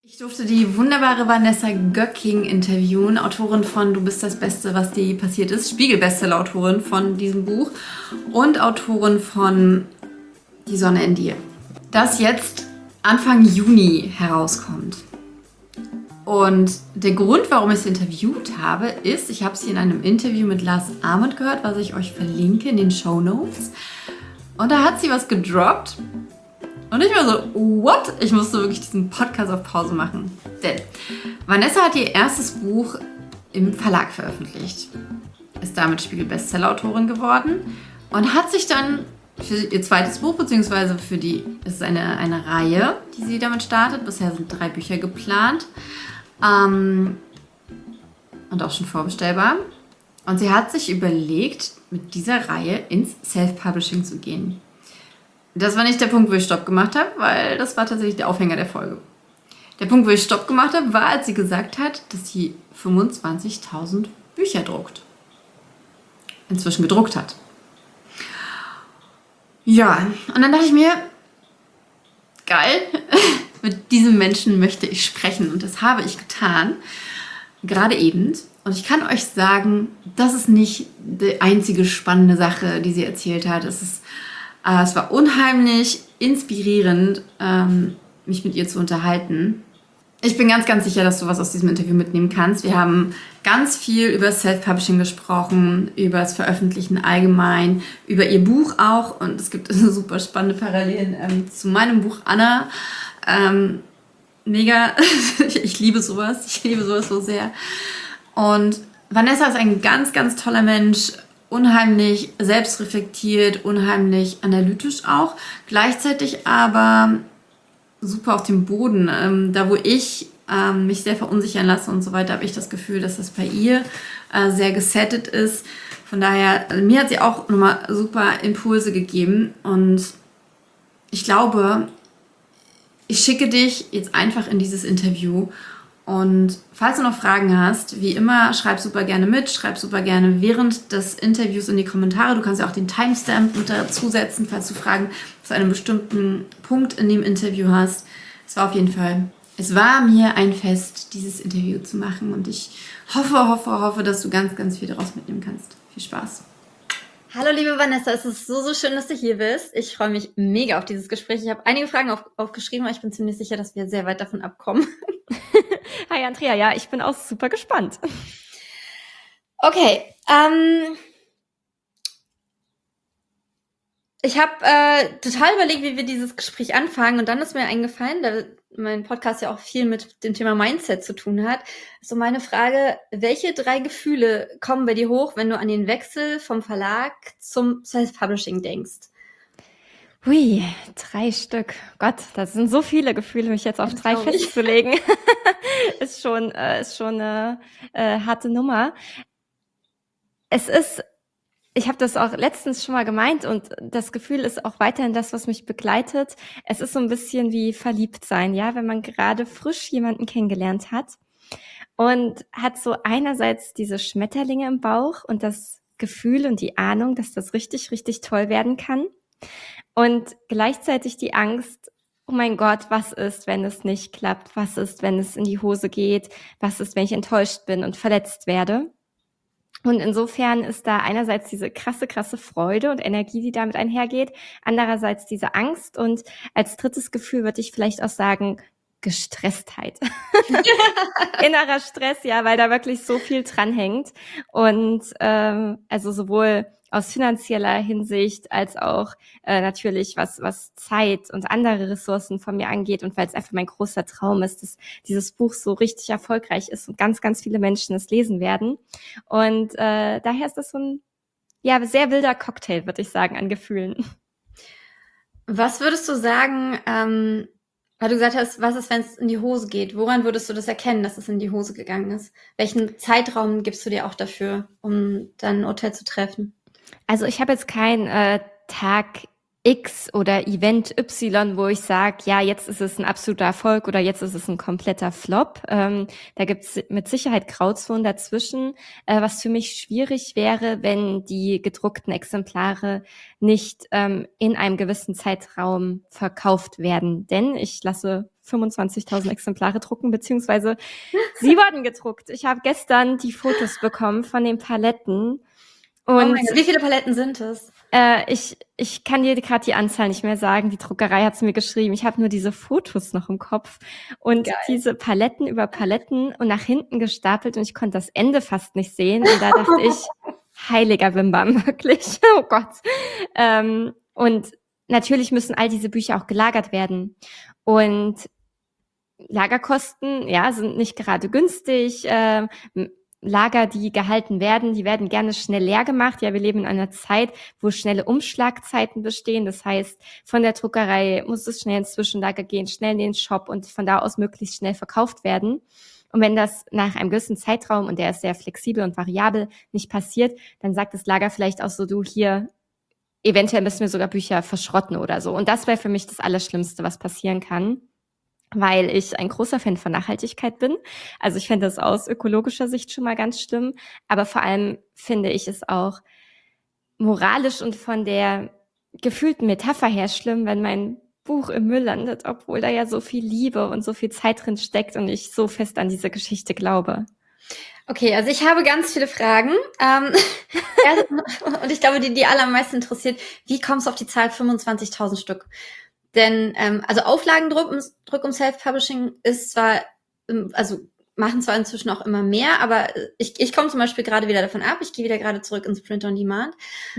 Ich durfte die wunderbare Vanessa Göcking interviewen, Autorin von Du bist das Beste, was dir passiert ist, Spiegel-Bestseller-Autorin von diesem Buch und Autorin von Die Sonne in dir, das jetzt Anfang Juni herauskommt. Und der Grund, warum ich sie interviewt habe, ist, ich habe sie in einem Interview mit Lars Ament gehört, was ich euch verlinke in den Shownotes. Und da hat sie was gedroppt. Und ich war so, what? Ich musste wirklich diesen Podcast auf Pause machen. Denn Vanessa hat ihr erstes Buch im Verlag veröffentlicht. Ist damit Spiegel-Bestseller-Autorin geworden und hat sich dann für ihr zweites Buch, beziehungsweise es ist eine Reihe, die sie damit startet. Bisher sind 3 Bücher geplant. Und auch schon vorbestellbar. Und sie hat sich überlegt, mit dieser Reihe ins Self-Publishing zu gehen. Das war nicht der Punkt, wo ich Stopp gemacht habe, weil das war tatsächlich der Aufhänger der Folge. Der Punkt, wo ich Stopp gemacht habe, war, als sie gesagt hat, dass sie 25.000 Bücher druckt. Inzwischen gedruckt hat. Ja, und dann dachte ich mir, geil, mit diesem Menschen möchte ich sprechen. Und das habe ich getan, gerade eben. Und ich kann euch sagen, das ist nicht die einzige spannende Sache, die sie erzählt hat. Es war unheimlich inspirierend, mich mit ihr zu unterhalten. Ich bin ganz, ganz sicher, dass du was aus diesem Interview mitnehmen kannst. Wir haben ganz viel über Self-Publishing gesprochen, über das Veröffentlichen allgemein, über ihr Buch auch. Und es gibt super spannende Parallelen zu meinem Buch Anna. Mega, ich liebe sowas. Ich liebe sowas so sehr. Und Vanessa ist ein ganz, ganz toller Mensch. Unheimlich selbstreflektiert, unheimlich analytisch auch, gleichzeitig aber super auf dem Boden. Da, wo ich mich sehr verunsichern lasse und so weiter, habe ich das Gefühl, dass das bei ihr sehr gesettet ist. Von daher, mir hat sie auch nochmal super Impulse gegeben und ich glaube, ich schicke dich jetzt einfach in dieses Interview. Und falls du noch Fragen hast, wie immer, schreib super gerne mit, schreib super gerne während des Interviews in die Kommentare. Du kannst ja auch den Timestamp mit dazu setzen, falls du Fragen zu einem bestimmten Punkt in dem Interview hast. Es war mir ein Fest, dieses Interview zu machen und ich hoffe, dass du ganz, ganz viel daraus mitnehmen kannst. Viel Spaß. Hallo liebe Vanessa, es ist so schön, dass du hier bist. Ich freue mich mega auf dieses Gespräch. Ich habe einige Fragen aufgeschrieben, aber ich bin ziemlich sicher, dass wir sehr weit davon abkommen. Hi Andrea, ja, ich bin auch super gespannt. Okay, ich habe total überlegt, wie wir dieses Gespräch anfangen und dann ist mir eingefallen, da mein Podcast ja auch viel mit dem Thema Mindset zu tun hat, so meine Frage, welche 3 Gefühle kommen bei dir hoch, wenn du an den Wechsel vom Verlag zum Self-Publishing denkst? Hui, 3 Stück. Gott, das sind so viele Gefühle, mich jetzt auf 3 festzulegen. ist schon eine harte Nummer. Ich habe das auch letztens schon mal gemeint und das Gefühl ist auch weiterhin das, was mich begleitet. Es ist so ein bisschen wie verliebt sein, ja, wenn man gerade frisch jemanden kennengelernt hat und hat so einerseits diese Schmetterlinge im Bauch und das Gefühl und die Ahnung, dass das richtig, richtig toll werden kann und gleichzeitig die Angst, oh mein Gott, was ist, wenn es nicht klappt? Was ist, wenn es in die Hose geht? Was ist, wenn ich enttäuscht bin und verletzt werde? Und insofern ist da einerseits diese krasse Freude und Energie, die damit einhergeht, andererseits diese Angst und als drittes Gefühl würde ich vielleicht auch sagen, Gestresstheit. Innerer Stress, ja, weil da wirklich so viel dranhängt und also sowohl aus finanzieller Hinsicht als auch natürlich was Zeit und andere Ressourcen von mir angeht und weil es einfach mein großer Traum ist, dass dieses Buch so richtig erfolgreich ist und ganz, ganz viele Menschen es lesen werden. Und daher ist das so ein sehr wilder Cocktail, würde ich sagen, an Gefühlen. Was würdest du sagen, weil du gesagt hast, was ist, wenn es in die Hose geht? Woran würdest du das erkennen, dass es in die Hose gegangen ist? Welchen Zeitraum gibst du dir auch dafür, um dann ein Urteil zu treffen? Also ich habe jetzt keinen Tag X oder Event Y, wo ich sage, ja, jetzt ist es ein absoluter Erfolg oder jetzt ist es ein kompletter Flop. Da gibt's mit Sicherheit Grauzonen dazwischen, was für mich schwierig wäre, wenn die gedruckten Exemplare nicht in einem gewissen Zeitraum verkauft werden. Denn ich lasse 25.000 Exemplare drucken, beziehungsweise sie wurden gedruckt. Ich habe gestern die Fotos bekommen von den Paletten. Oh Und mein Gott, wie viele Paletten sind es? ich kann dir gerade die Anzahl nicht mehr sagen. Die Druckerei hat es mir geschrieben. Ich habe nur diese Fotos noch im Kopf. Und Geil. diese Paletten über Paletten und nach hinten gestapelt und ich konnte das Ende fast nicht sehen. Und da dachte ich, heiliger Bimbam, wirklich. Oh Gott. Und natürlich müssen all diese Bücher auch gelagert werden. Und Lagerkosten, ja, sind nicht gerade günstig. Lager, die gehalten werden, die werden gerne schnell leer gemacht. Ja, wir leben in einer Zeit, wo schnelle Umschlagzeiten bestehen. Das heißt, von der Druckerei muss es schnell ins Zwischenlager gehen, schnell in den Shop und von da aus möglichst schnell verkauft werden. Und wenn das nach einem gewissen Zeitraum, und der ist sehr flexibel und variabel, nicht passiert, dann sagt das Lager vielleicht auch so, du hier, eventuell müssen wir sogar Bücher verschrotten oder so. Und das wäre für mich das Allerschlimmste, was passieren kann, weil ich ein großer Fan von Nachhaltigkeit bin. Also ich fände das aus ökologischer Sicht schon mal ganz schlimm, aber vor allem finde ich es auch moralisch und von der gefühlten Metapher her schlimm, wenn mein Buch im Müll landet, obwohl da ja so viel Liebe und so viel Zeit drin steckt und ich so fest an diese Geschichte glaube. Okay, also ich habe ganz viele Fragen. Und ich glaube, die allermeisten interessiert, wie kommst du auf die Zahl 25.000 Stück? Denn also Auflagendruck um Self-Publishing ist zwar, also machen zwar inzwischen auch immer mehr, aber ich komme zum Beispiel gerade wieder davon ab, ich gehe wieder gerade zurück ins Print on Demand.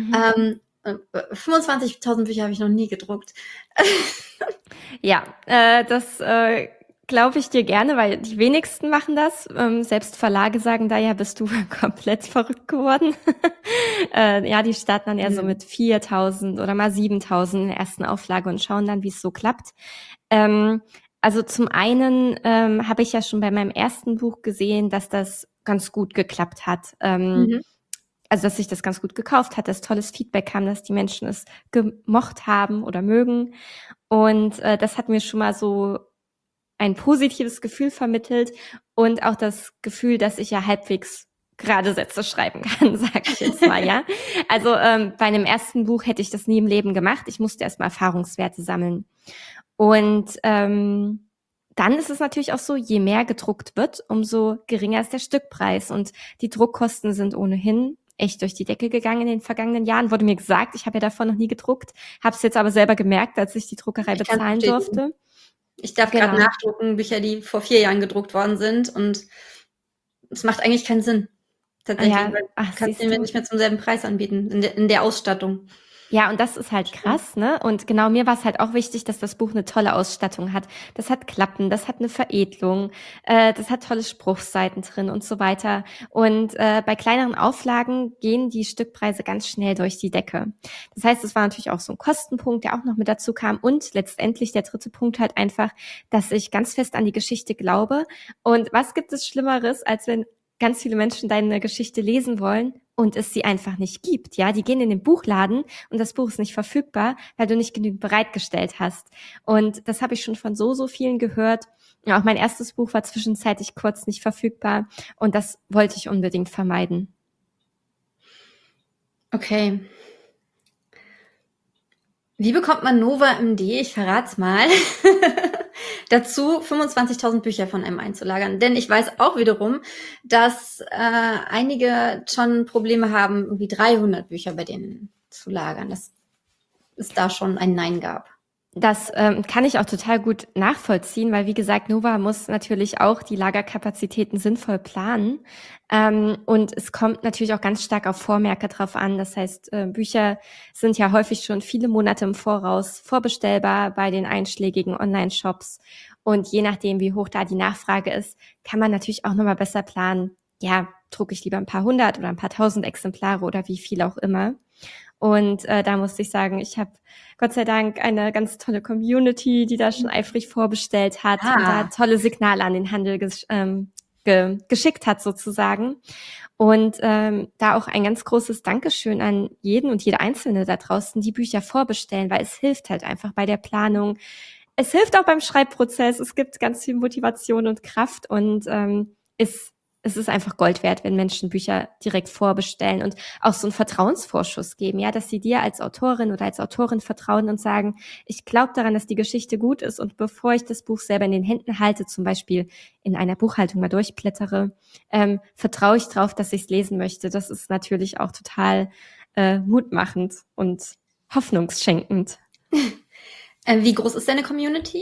25.000 Bücher habe ich noch nie gedruckt. Ja, das glaube ich dir gerne, weil die wenigsten machen das. Selbst Verlage sagen da ja, bist du komplett verrückt geworden. Ja, die starten dann eher so mit 4.000 oder mal 7.000 in der ersten Auflage und schauen dann, wie es so klappt. Also zum einen habe ich ja schon bei meinem ersten Buch gesehen, dass das ganz gut geklappt hat. Also dass sich das ganz gut gekauft hat, dass tolles Feedback kam, dass die Menschen es gemocht haben oder mögen. Und das hat mir schon mal so ein positives Gefühl vermittelt und auch das Gefühl, dass ich ja halbwegs gerade Sätze schreiben kann, sage ich jetzt mal, ja. Also bei einem ersten Buch hätte ich das nie im Leben gemacht. Ich musste erstmal Erfahrungswerte sammeln. Und dann ist es natürlich auch so, je mehr gedruckt wird, umso geringer ist der Stückpreis. Und die Druckkosten sind ohnehin echt durch die Decke gegangen in den vergangenen Jahren. Wurde mir gesagt, ich habe ja davon noch nie gedruckt, habe es jetzt aber selber gemerkt, als ich die Druckerei bezahlen durfte. Ich darf gerade nachdrucken, Bücher, die vor 4 Jahren gedruckt worden sind, und es macht eigentlich keinen Sinn. Tatsächlich, weil kannst du mir nicht mehr zum selben Preis anbieten, in der Ausstattung. Ja, und das ist halt krass, ne? Und genau, mir war es halt auch wichtig, dass das Buch eine tolle Ausstattung hat. Das hat Klappen, das hat eine Veredelung, das hat tolle Spruchseiten drin und so weiter. Und bei kleineren Auflagen gehen die Stückpreise ganz schnell durch die Decke. Das heißt, es war natürlich auch so ein Kostenpunkt, der auch noch mit dazu kam. Und letztendlich der dritte Punkt halt einfach, dass ich ganz fest an die Geschichte glaube. Und was gibt es Schlimmeres, als wenn ganz viele Menschen deine Geschichte lesen wollen und es sie einfach nicht gibt, ja? Die gehen in den Buchladen und das Buch ist nicht verfügbar, weil du nicht genügend bereitgestellt hast. Und das habe ich schon von so vielen gehört. Ja, auch mein erstes Buch war zwischenzeitlich kurz nicht verfügbar und das wollte ich unbedingt vermeiden. Okay. Wie bekommt man Nova MD, ich verrat's mal, dazu 25.000 Bücher von einem einzulagern? Denn ich weiß auch wiederum, dass einige schon Probleme haben, irgendwie 300 Bücher bei denen zu lagern, dass es da schon ein Nein gab. Das kann ich auch total gut nachvollziehen, weil wie gesagt, Nova muss natürlich auch die Lagerkapazitäten sinnvoll planen. Und es kommt natürlich auch ganz stark auf Vormerke drauf an. Das heißt, Bücher sind ja häufig schon viele Monate im Voraus vorbestellbar bei den einschlägigen Online-Shops. Und je nachdem, wie hoch da die Nachfrage ist, kann man natürlich auch nochmal besser planen. Ja, drucke ich lieber ein paar hundert oder ein paar tausend Exemplare oder wie viel auch immer. Und da musste ich sagen, ich habe Gott sei Dank eine ganz tolle Community, die da schon eifrig vorbestellt hat und da tolle Signale an den Handel geschickt hat sozusagen. Und da auch ein ganz großes Dankeschön an jeden und jede Einzelne da draußen, die Bücher vorbestellen, weil es hilft halt einfach bei der Planung. Es hilft auch beim Schreibprozess. Es gibt ganz viel Motivation und Kraft und ist es ist einfach Gold wert, wenn Menschen Bücher direkt vorbestellen und auch so einen Vertrauensvorschuss geben, ja, dass sie dir als Autorin oder als Autorin vertrauen und sagen, ich glaube daran, dass die Geschichte gut ist und bevor ich das Buch selber in den Händen halte, zum Beispiel in einer Buchhaltung mal durchblättere, vertraue ich drauf, dass ich es lesen möchte. Das ist natürlich auch total mutmachend und hoffnungsschenkend. Wie groß ist deine Community?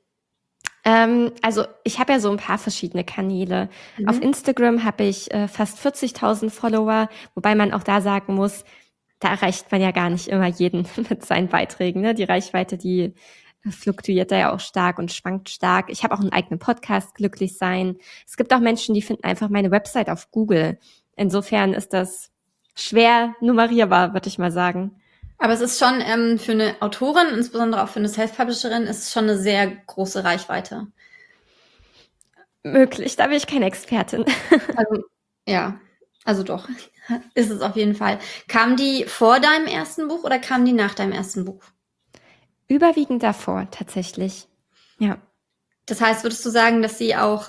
Also ich habe ja so ein paar verschiedene Kanäle. Auf Instagram habe ich fast 40.000 Follower, wobei man auch da sagen muss, da erreicht man ja gar nicht immer jeden mit seinen Beiträgen. Ne? Die Reichweite, die fluktuiert da ja auch stark und schwankt stark. Ich habe auch einen eigenen Podcast, Glücklich sein. Es gibt auch Menschen, die finden einfach meine Website auf Google. Insofern ist das schwer nummerierbar, würde ich mal sagen. Aber es ist schon für eine Autorin, insbesondere auch für eine Self-Publisherin, ist es schon eine sehr große Reichweite. Möglich, da bin ich keine Expertin. Also, ja, also doch, ist es auf jeden Fall. Kam die vor deinem ersten Buch oder kam die nach deinem ersten Buch? Überwiegend davor, tatsächlich. Ja. Das heißt, würdest du sagen, dass sie auch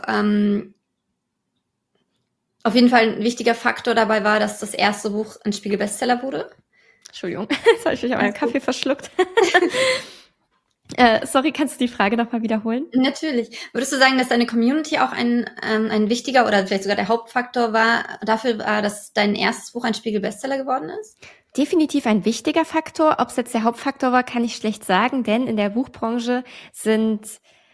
auf jeden Fall ein wichtiger Faktor dabei war, dass das erste Buch ein Spiegel-Bestseller wurde? Entschuldigung, jetzt habe ich mich an meinen Kaffee verschluckt. Sorry, kannst du die Frage nochmal wiederholen? Natürlich. Würdest du sagen, dass deine Community auch ein wichtiger oder vielleicht sogar der Hauptfaktor dafür war, dass dein erstes Buch ein Spiegel-Bestseller geworden ist? Definitiv ein wichtiger Faktor. Ob es jetzt der Hauptfaktor war, kann ich schlecht sagen, denn in der Buchbranche sind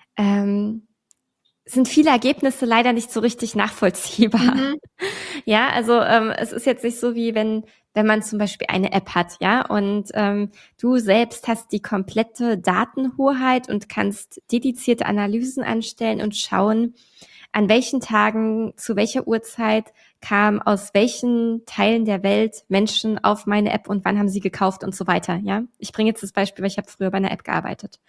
viele Ergebnisse leider nicht so richtig nachvollziehbar. Ja, also es ist jetzt nicht so wie wenn man zum Beispiel eine App hat, ja, und du selbst hast die komplette Datenhoheit und kannst dedizierte Analysen anstellen und schauen, an welchen Tagen, zu welcher Uhrzeit kam aus welchen Teilen der Welt Menschen auf meine App und wann haben sie gekauft und so weiter, ja. Ich bringe jetzt das Beispiel, weil ich habe früher bei einer App gearbeitet.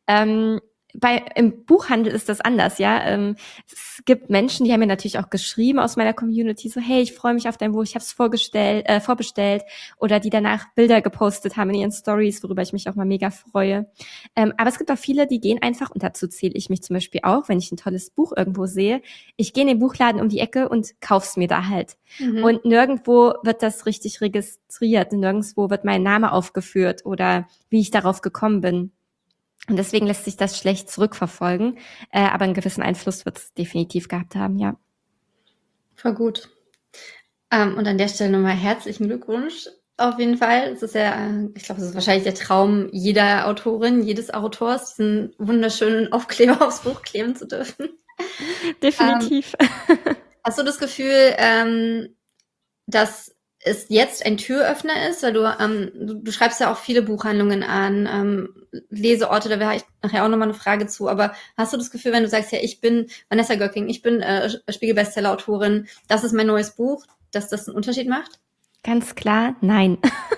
Im Buchhandel ist das anders, ja. Es gibt Menschen, die haben mir natürlich auch geschrieben aus meiner Community, so, hey, ich freue mich auf dein Buch, ich habe es vorbestellt, oder die danach Bilder gepostet haben in ihren Stories, worüber ich mich auch mal mega freue. Aber es gibt auch viele, die gehen einfach, und dazu zähle ich mich zum Beispiel auch, wenn ich ein tolles Buch irgendwo sehe, ich gehe in den Buchladen um die Ecke und kauf's mir da halt. Und nirgendwo wird das richtig registriert, nirgendwo wird mein Name aufgeführt oder wie ich darauf gekommen bin. Und deswegen lässt sich das schlecht zurückverfolgen. Aber einen gewissen Einfluss wird es definitiv gehabt haben, ja. Voll gut. Und an der Stelle nochmal herzlichen Glückwunsch. Auf jeden Fall. Es ist ja, ich glaube, es ist wahrscheinlich der Traum jeder Autorin, jedes Autors, diesen wunderschönen Aufkleber aufs Buch kleben zu dürfen. Definitiv. Hast du das Gefühl, dass es jetzt ein Türöffner ist, weil du schreibst ja auch viele Buchhandlungen an, Leseorte, da wäre ich nachher auch nochmal eine Frage zu, aber hast du das Gefühl, wenn du sagst, ja, ich bin Vanessa Göcking, ich bin Spiegel-Bestseller-Autorin, das ist mein neues Buch, dass das einen Unterschied macht? Ganz klar, nein.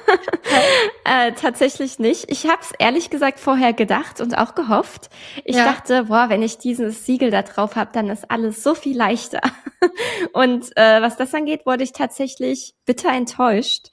Tatsächlich nicht. Ich habe es ehrlich gesagt vorher gedacht und auch gehofft. Ich dachte, boah, wenn ich dieses Siegel da drauf habe, dann ist alles so viel leichter. Und was das angeht, wurde ich tatsächlich bitter enttäuscht.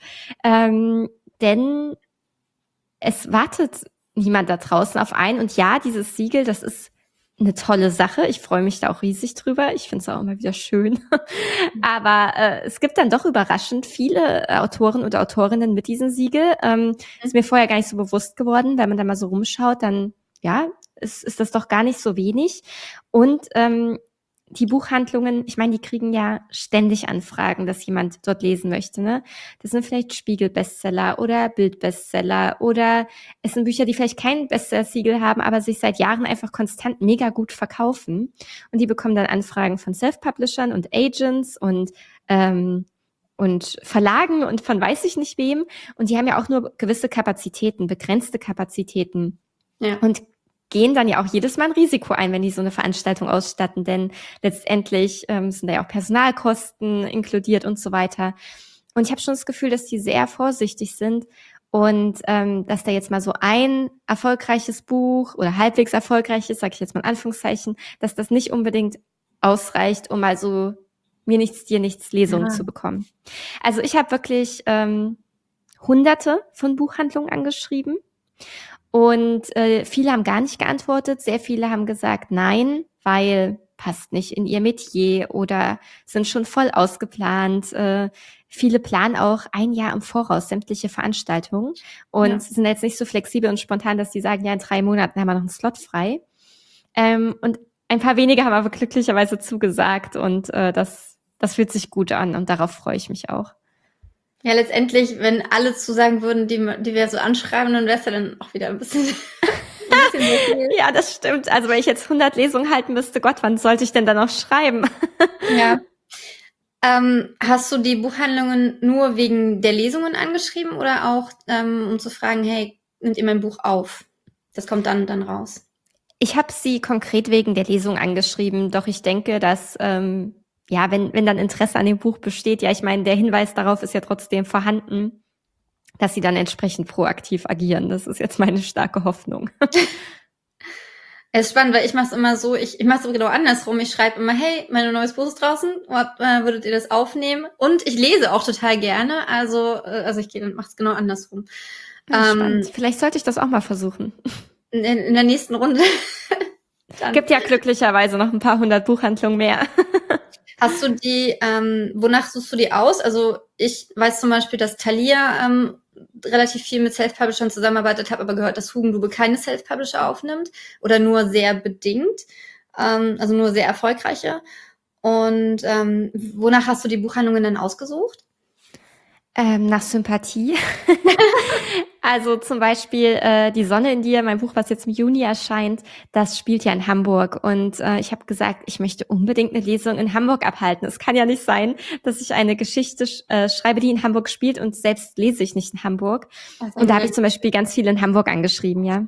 Denn es wartet niemand da draußen auf einen. Und ja, dieses Siegel, das ist eine tolle Sache. Ich freue mich da auch riesig drüber. Ich finde es auch immer wieder schön. Aber es gibt dann doch überraschend viele Autoren und Autorinnen mit diesem Siegel. Ist mir vorher gar nicht so bewusst geworden. Wenn man da mal so rumschaut, dann ja, ist das doch gar nicht so wenig. Und die Buchhandlungen, ich meine, die kriegen ja ständig Anfragen, dass jemand dort lesen möchte, ne? Das sind vielleicht Spiegel-Bestseller oder Bild-Bestseller oder es sind Bücher, die vielleicht kein Bestseller-Siegel haben, aber sich seit Jahren einfach konstant mega gut verkaufen. Und die bekommen dann Anfragen von Self-Publishern und Agents und Verlagen und von weiß ich nicht wem. Und die haben ja auch nur gewisse Kapazitäten, begrenzte Kapazitäten. Ja. Und gehen dann ja auch jedes Mal ein Risiko ein, wenn die so eine Veranstaltung ausstatten, denn letztendlich sind da ja auch Personalkosten inkludiert und so weiter. Und ich habe schon das Gefühl, dass die sehr vorsichtig sind und dass da jetzt mal so ein erfolgreiches Buch oder halbwegs erfolgreiches, sage ich jetzt mal in Anführungszeichen, dass das nicht unbedingt ausreicht, um mal so mir nichts, dir nichts Lesungen zu bekommen. Also ich habe wirklich Hunderte von Buchhandlungen angeschrieben. Und viele haben gar nicht geantwortet. Sehr viele haben gesagt nein, weil passt nicht in ihr Metier oder sind schon voll ausgeplant. Viele planen auch ein Jahr im Voraus sämtliche Veranstaltungen und sind jetzt nicht so flexibel und spontan, dass die sagen, ja, in 3 Monaten haben wir noch einen Slot frei. Und ein paar wenige haben aber glücklicherweise zugesagt und das fühlt sich gut an und darauf freue ich mich auch. Ja, letztendlich, wenn alle zusagen würden, die wir so anschreiben, dann wäre es ja dann auch wieder ein bisschen Ja, das stimmt. Also wenn ich jetzt 100 Lesungen halten müsste, Gott, wann sollte ich denn dann noch schreiben? Ja. Hast du die Buchhandlungen nur wegen der Lesungen angeschrieben oder auch, um zu fragen, hey, nimmt ihr mein Buch auf? Das kommt dann raus. Ich habe sie konkret wegen der Lesung angeschrieben, doch ich denke, dass wenn dann Interesse an dem Buch besteht, ja, ich meine, der Hinweis darauf ist ja trotzdem vorhanden, dass sie dann entsprechend proaktiv agieren. Das ist jetzt meine starke Hoffnung. Es ist spannend, weil ich mache es immer so, ich mache es genau andersrum. Ich schreibe immer, hey, mein neues Buch ist draußen, würdet ihr das aufnehmen? Und ich lese auch total gerne, also ich mache es genau andersrum. Spannend. Vielleicht sollte ich das auch mal versuchen. In der nächsten Runde. Gibt ja glücklicherweise noch ein paar 100 Buchhandlungen mehr. Hast du die, wonach suchst du die aus? Also ich weiß zum Beispiel, dass Thalia relativ viel mit Self-Publishern zusammenarbeitet, habe aber gehört, dass Hugendube keine Self-Publisher aufnimmt oder nur sehr bedingt, also nur sehr erfolgreiche. Und wonach hast du die Buchhandlungen dann ausgesucht? Nach Sympathie. Also zum Beispiel Die Sonne in dir, mein Buch, was jetzt im Juni erscheint, das spielt ja in Hamburg. Und ich habe gesagt, ich möchte unbedingt eine Lesung in Hamburg abhalten. Es kann ja nicht sein, dass ich eine Geschichte schreibe, die in Hamburg spielt und selbst lese ich nicht in Hamburg. Und da habe ich zum Beispiel ganz viel in Hamburg angeschrieben, ja.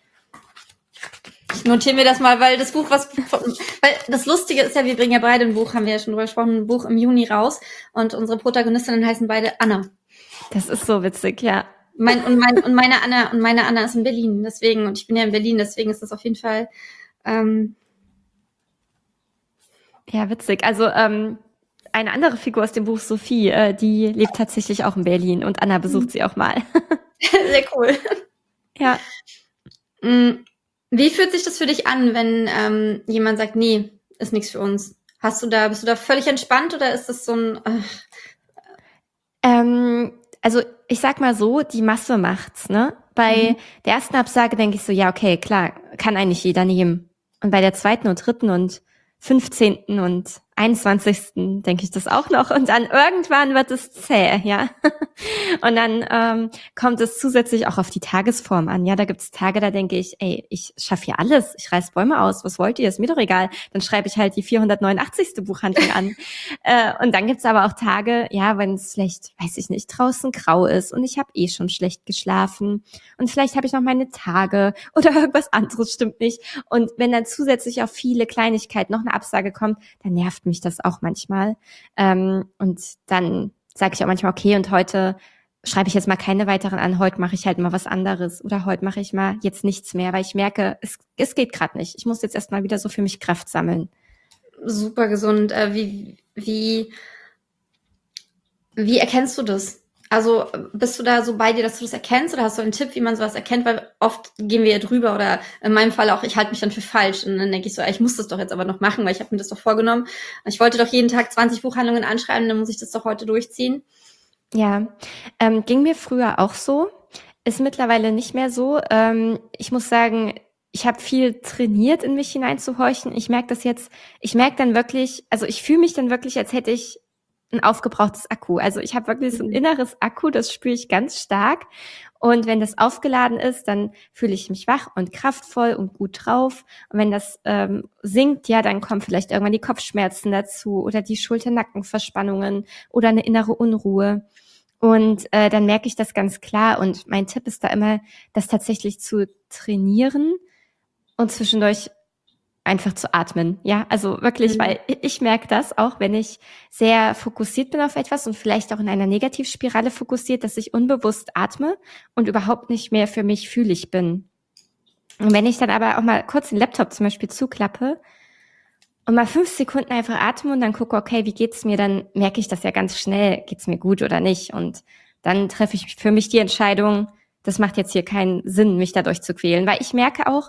Ich notiere mir das mal, weil das Buch, weil das Lustige ist ja, wir bringen ja beide ein Buch, haben wir ja schon drüber gesprochen, ein Buch im Juni raus und unsere Protagonistinnen heißen beide Anna. Das ist so witzig, ja. Meine Anna ist in Berlin, deswegen, und ich bin ja in Berlin, deswegen ist das auf jeden Fall, ja, witzig. Also, eine andere Figur aus dem Buch, Sophie, die lebt tatsächlich auch in Berlin und Anna besucht sie auch mal. Sehr cool. Ja. Wie fühlt sich das für dich an, wenn jemand sagt, nee, ist nichts für uns? Bist du da völlig entspannt oder ist das so ein Also ich sag mal so, die Masse macht's, ne? Bei der ersten Absage denke ich so, ja, okay, klar, kann eigentlich jeder nehmen. Und bei der zweiten und dritten und 15. und 21. denke ich das auch noch. Und dann irgendwann wird es zäh, ja. Und dann kommt es zusätzlich auch auf die Tagesform an. Ja, da gibt's Tage, da denke ich, ey, ich schaffe hier alles. Ich reiß Bäume aus. Was wollt ihr? Ist mir doch egal. Dann schreibe ich halt die 489. Buchhandlung an. Und dann gibt's aber auch Tage, ja, wenn es vielleicht, weiß ich nicht, draußen grau ist und ich habe eh schon schlecht geschlafen und vielleicht habe ich noch meine Tage oder irgendwas anderes stimmt nicht. Und wenn dann zusätzlich auf viele Kleinigkeiten noch eine Absage kommt, dann nervt mich das auch manchmal. Und dann sage ich auch manchmal, okay, und heute schreibe ich jetzt mal keine weiteren an, heute mache ich halt mal was anderes oder heute mache ich mal jetzt nichts mehr, weil ich merke, es geht gerade nicht. Ich muss jetzt erstmal wieder so für mich Kraft sammeln. Super gesund. Wie erkennst du das? Also bist du da so bei dir, dass du das erkennst oder hast du einen Tipp, wie man sowas erkennt? Weil oft gehen wir ja drüber oder in meinem Fall auch, ich halte mich dann für falsch und dann denke ich so, ich muss das doch jetzt aber noch machen, weil ich habe mir das doch vorgenommen. Ich wollte doch jeden Tag 20 Buchhandlungen anschreiben, dann muss ich das doch heute durchziehen. Ja, ging mir früher auch so, ist mittlerweile nicht mehr so. Ich muss sagen, ich habe viel trainiert, in mich hineinzuhorchen. Ich merke das jetzt, ich fühle mich dann wirklich, als hätte ich ein aufgebrauchtes Akku. Also ich habe wirklich so ein inneres Akku, das spüre ich ganz stark. Und wenn das aufgeladen ist, dann fühle ich mich wach und kraftvoll und gut drauf. Und wenn das sinkt, ja, dann kommen vielleicht irgendwann die Kopfschmerzen dazu oder die Schulter-Nacken-Verspannungen oder eine innere Unruhe. Und dann merke ich das ganz klar. Und mein Tipp ist da immer, das tatsächlich zu trainieren und zwischendurch einfach zu atmen. Ja, also wirklich, weil ich merke das auch, wenn ich sehr fokussiert bin auf etwas und vielleicht auch in einer Negativspirale fokussiert, dass ich unbewusst atme und überhaupt nicht mehr für mich fühlig bin. Und wenn ich dann aber auch mal kurz den Laptop zum Beispiel zuklappe und mal 5 Sekunden einfach atme und dann gucke, okay, wie geht's mir, dann merke ich das ja ganz schnell, geht's mir gut oder nicht. Und dann treffe ich für mich die Entscheidung, das macht jetzt hier keinen Sinn, mich dadurch zu quälen, weil ich merke auch,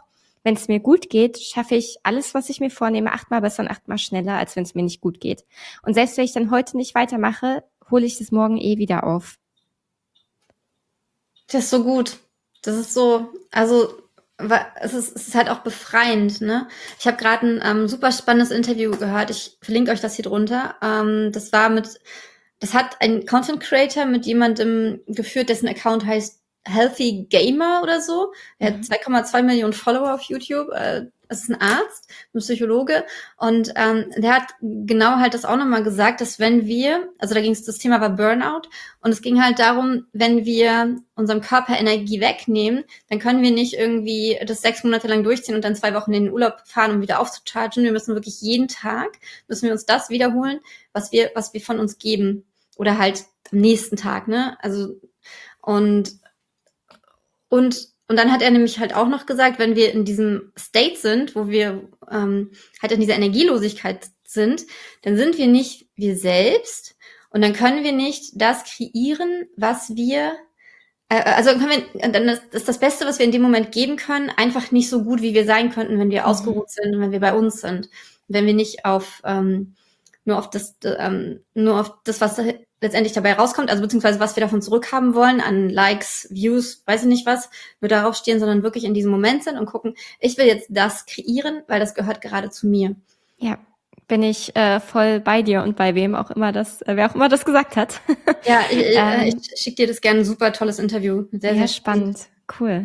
wenn es mir gut geht, schaffe ich alles, was ich mir vornehme, 8-mal besser und 8-mal schneller, als wenn es mir nicht gut geht. Und selbst wenn ich dann heute nicht weitermache, hole ich es morgen wieder auf. Das ist so gut. Das ist so, also es ist halt auch befreiend, ne? Ich habe gerade ein super spannendes Interview gehört. Ich verlinke euch das hier drunter. Das hat ein Content Creator mit jemandem geführt, dessen Account heißt Healthy Gamer oder so. Er hat 2,2 Millionen Follower auf YouTube. Das ist ein Arzt, ein Psychologe. Und der hat genau halt das auch nochmal gesagt, dass wenn wir, also das Thema war Burnout. Und es ging halt darum, wenn wir unserem Körper Energie wegnehmen, dann können wir nicht irgendwie das 6 Monate lang durchziehen und dann 2 Wochen in den Urlaub fahren, um wieder aufzuchargen. Wir müssen wirklich jeden Tag, müssen wir uns das wiederholen, was wir von uns geben. Oder halt am nächsten Tag, ne? Also, und dann hat er nämlich halt auch noch gesagt, wenn wir in diesem State sind, wo wir halt in dieser Energielosigkeit sind, dann sind wir nicht wir selbst und dann können wir nicht das kreieren, was wir, dann ist das Beste, was wir in dem Moment geben können, einfach nicht so gut, wie wir sein könnten, wenn wir ausgeruht sind und wenn wir bei uns sind. Wenn wir nicht nur auf das, was letztendlich dabei rauskommt, also beziehungsweise was wir davon zurückhaben wollen, an Likes, Views, weiß ich nicht was, nur darauf stehen, sondern wirklich in diesem Moment sind und gucken, ich will jetzt das kreieren, weil das gehört gerade zu mir. Ja, bin ich voll bei dir und bei wem auch immer wer auch immer das gesagt hat. Ja, ich schicke dir das gerne, ein super tolles Interview. Sehr, sehr spannend. Cool.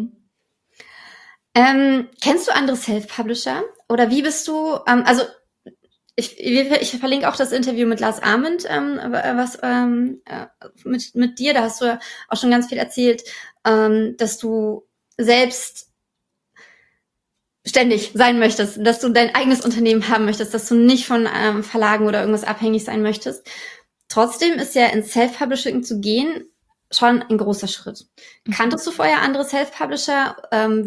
Kennst du andere Self-Publisher? Oder wie bist du, ich verlinke auch das Interview mit Lars Ament, mit dir. Da hast du auch schon ganz viel erzählt, dass du selbst ständig sein möchtest, dass du dein eigenes Unternehmen haben möchtest, dass du nicht von Verlagen oder irgendwas abhängig sein möchtest. Trotzdem ist ja ins Self-Publishing zu gehen schon ein großer Schritt. Kanntest du vorher andere Self-Publisher?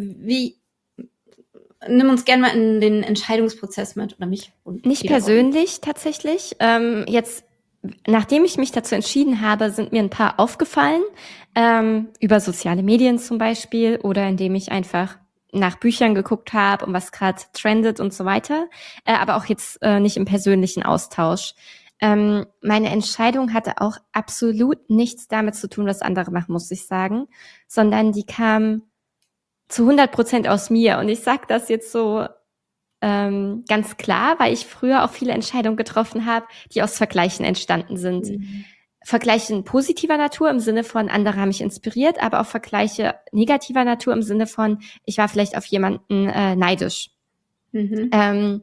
Nimm uns gerne mal in den Entscheidungsprozess mit, oder mich. Nicht persönlich tatsächlich. Jetzt, nachdem ich mich dazu entschieden habe, sind mir ein paar aufgefallen, über soziale Medien zum Beispiel oder indem ich einfach nach Büchern geguckt habe und was gerade trendet und so weiter, aber auch jetzt nicht im persönlichen Austausch. Meine Entscheidung hatte auch absolut nichts damit zu tun, was andere machen, muss ich sagen, sondern die kam zu 100% aus mir. Und ich sag das jetzt so ganz klar, weil ich früher auch viele Entscheidungen getroffen habe, die aus Vergleichen entstanden sind. Vergleichen positiver Natur im Sinne von, andere haben mich inspiriert, aber auch Vergleiche negativer Natur im Sinne von, ich war vielleicht auf jemanden neidisch. Und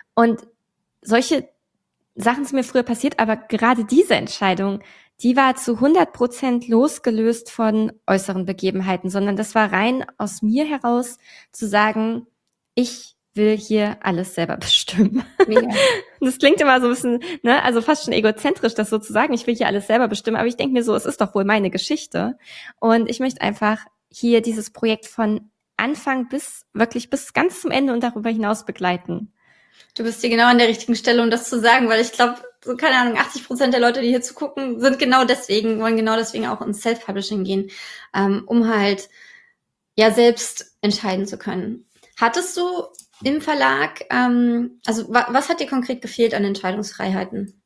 solche Sachen sind mir früher passiert, aber gerade diese Entscheidung, die war zu 100% losgelöst von äußeren Begebenheiten, sondern das war rein aus mir heraus zu sagen, ich will hier alles selber bestimmen. Ja. Das klingt immer so ein bisschen, ne, also fast schon egozentrisch, das so zu sagen, ich will hier alles selber bestimmen, aber ich denke mir so, es ist doch wohl meine Geschichte und ich möchte einfach hier dieses Projekt von Anfang bis ganz zum Ende und darüber hinaus begleiten. Du bist hier genau an der richtigen Stelle, um das zu sagen, weil ich glaube, so, keine Ahnung, 80% der Leute, die hier zugucken, wollen genau deswegen auch ins Self-Publishing gehen, um halt ja selbst entscheiden zu können. Hattest du im Verlag, was hat dir konkret gefehlt an Entscheidungsfreiheiten?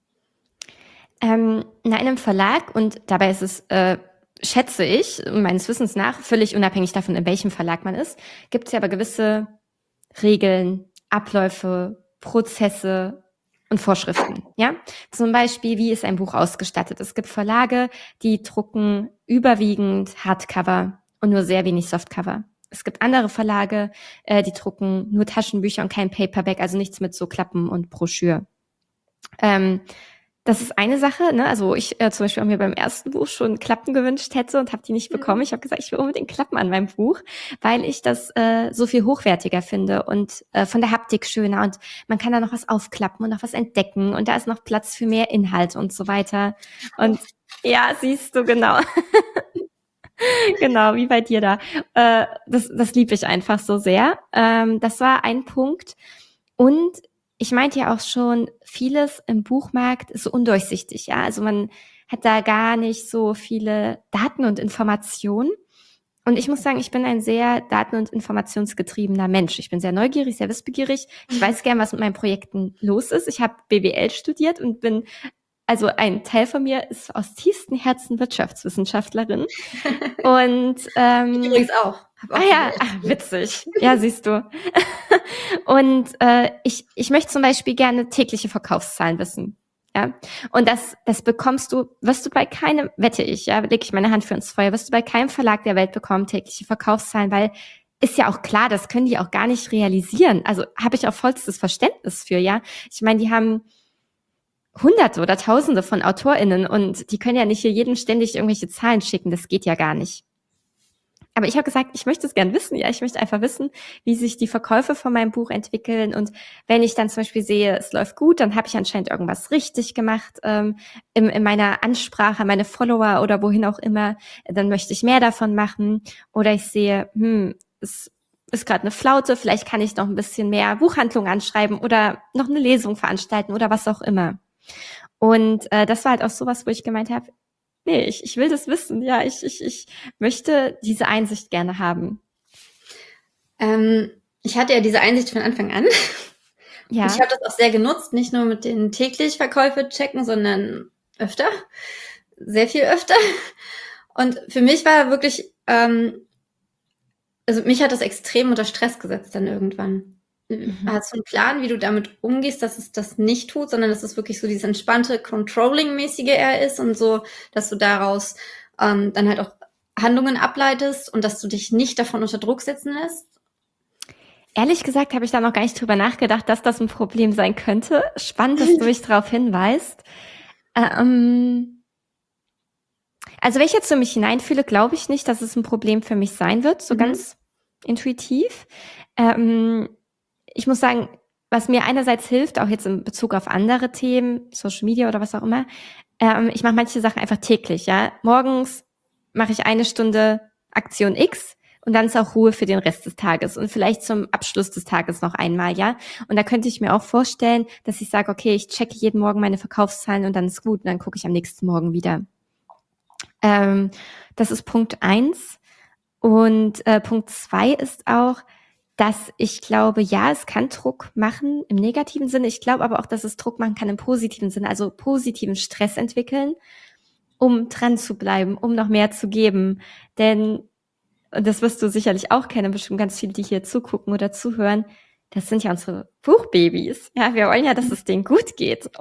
In einem Verlag, und dabei ist es, schätze ich, meines Wissens nach, völlig unabhängig davon, in welchem Verlag man ist, gibt es ja aber gewisse Regeln, Abläufe, Prozesse und Vorschriften, ja? Zum Beispiel, wie ist ein Buch ausgestattet? Es gibt Verlage, die drucken überwiegend Hardcover und nur sehr wenig Softcover. Es gibt andere Verlage, die drucken nur Taschenbücher und kein Paperback, also nichts mit so Klappen und Broschüre. Das ist eine Sache, ne? Also ich zum Beispiel auch mir beim ersten Buch schon Klappen gewünscht hätte und habe die nicht bekommen. Ich habe gesagt, ich will unbedingt Klappen an meinem Buch, weil ich das so viel hochwertiger finde und von der Haptik schöner und man kann da noch was aufklappen und noch was entdecken und da ist noch Platz für mehr Inhalt und so weiter. Und ja, siehst du, genau. Genau, wie bei dir da. Das liebe ich einfach so sehr. Das war ein Punkt. Und ich meinte ja auch schon, vieles im Buchmarkt ist so undurchsichtig, ja. Also man hat da gar nicht so viele Daten und Informationen. Und ich muss sagen, ich bin ein sehr daten- und informationsgetriebener Mensch. Ich bin sehr neugierig, sehr wissbegierig. Ich weiß gern, was mit meinen Projekten los ist. Ich habe BWL studiert und also ein Teil von mir ist aus tiefstem Herzen Wirtschaftswissenschaftlerin. Und Ich übrigens auch. Hab auch ja, studiert. witzig. Ja, siehst du. Und ich möchte zum Beispiel gerne tägliche Verkaufszahlen wissen. Ja, und das wirst du bei keinem, wette ich, ja, lege ich meine Hand für ins Feuer, wirst du bei keinem Verlag der Welt bekommen, tägliche Verkaufszahlen, weil ist ja auch klar, das können die auch gar nicht realisieren. Also habe ich auch vollstes Verständnis für, ja. Ich meine, die haben Hunderte oder Tausende von AutorInnen und die können ja nicht hier jedem ständig irgendwelche Zahlen schicken, das geht ja gar nicht. Aber ich habe gesagt, ich möchte es gern wissen, ja, ich möchte einfach wissen, wie sich die Verkäufe von meinem Buch entwickeln und wenn ich dann zum Beispiel sehe, es läuft gut, dann habe ich anscheinend irgendwas richtig gemacht in meiner Ansprache, meine Follower oder wohin auch immer, dann möchte ich mehr davon machen oder ich sehe, es ist gerade eine Flaute, vielleicht kann ich noch ein bisschen mehr Buchhandlungen anschreiben oder noch eine Lesung veranstalten oder was auch immer. Und das war halt auch sowas, wo ich gemeint habe, nee, ich will das wissen. Ja, ich möchte diese Einsicht gerne haben. Ich hatte ja diese Einsicht von Anfang an. Ja. Und ich habe das auch sehr genutzt, nicht nur mit den täglich Verkäufe checken, sondern öfter. Sehr viel öfter. Und für mich war wirklich, also mich hat das extrem unter Stress gesetzt dann irgendwann. Hast du einen Plan, wie du damit umgehst, dass es das nicht tut, sondern dass es wirklich so dieses entspannte, Controlling-mäßige eher ist und so, dass du daraus dann halt auch Handlungen ableitest und dass du dich nicht davon unter Druck setzen lässt? Ehrlich gesagt habe ich da noch gar nicht drüber nachgedacht, dass das ein Problem sein könnte. Spannend, dass du mich darauf hinweist. Also wenn ich jetzt für mich hineinfühle, glaube ich nicht, dass es ein Problem für mich sein wird, so ganz intuitiv. Ich muss sagen, was mir einerseits hilft, auch jetzt in Bezug auf andere Themen, Social Media oder was auch immer, ich mache manche Sachen einfach täglich, ja. Morgens mache ich 1 Stunde Aktion X und dann ist auch Ruhe für den Rest des Tages und vielleicht zum Abschluss des Tages noch einmal, ja. Und da könnte ich mir auch vorstellen, dass ich sage, okay, ich checke jeden Morgen meine Verkaufszahlen und dann ist gut und dann gucke ich am nächsten Morgen wieder. Das ist Punkt 1. Und Punkt 2 ist auch, dass ich glaube, ja, es kann Druck machen im negativen Sinne. Ich glaube aber auch, dass es Druck machen kann im positiven Sinne, also positiven Stress entwickeln, um dran zu bleiben, um noch mehr zu geben. Denn, und das wirst du sicherlich auch kennen, bestimmt ganz viele, die hier zugucken oder zuhören, das sind ja unsere Buchbabys. Ja, wir wollen ja, dass es denen gut geht.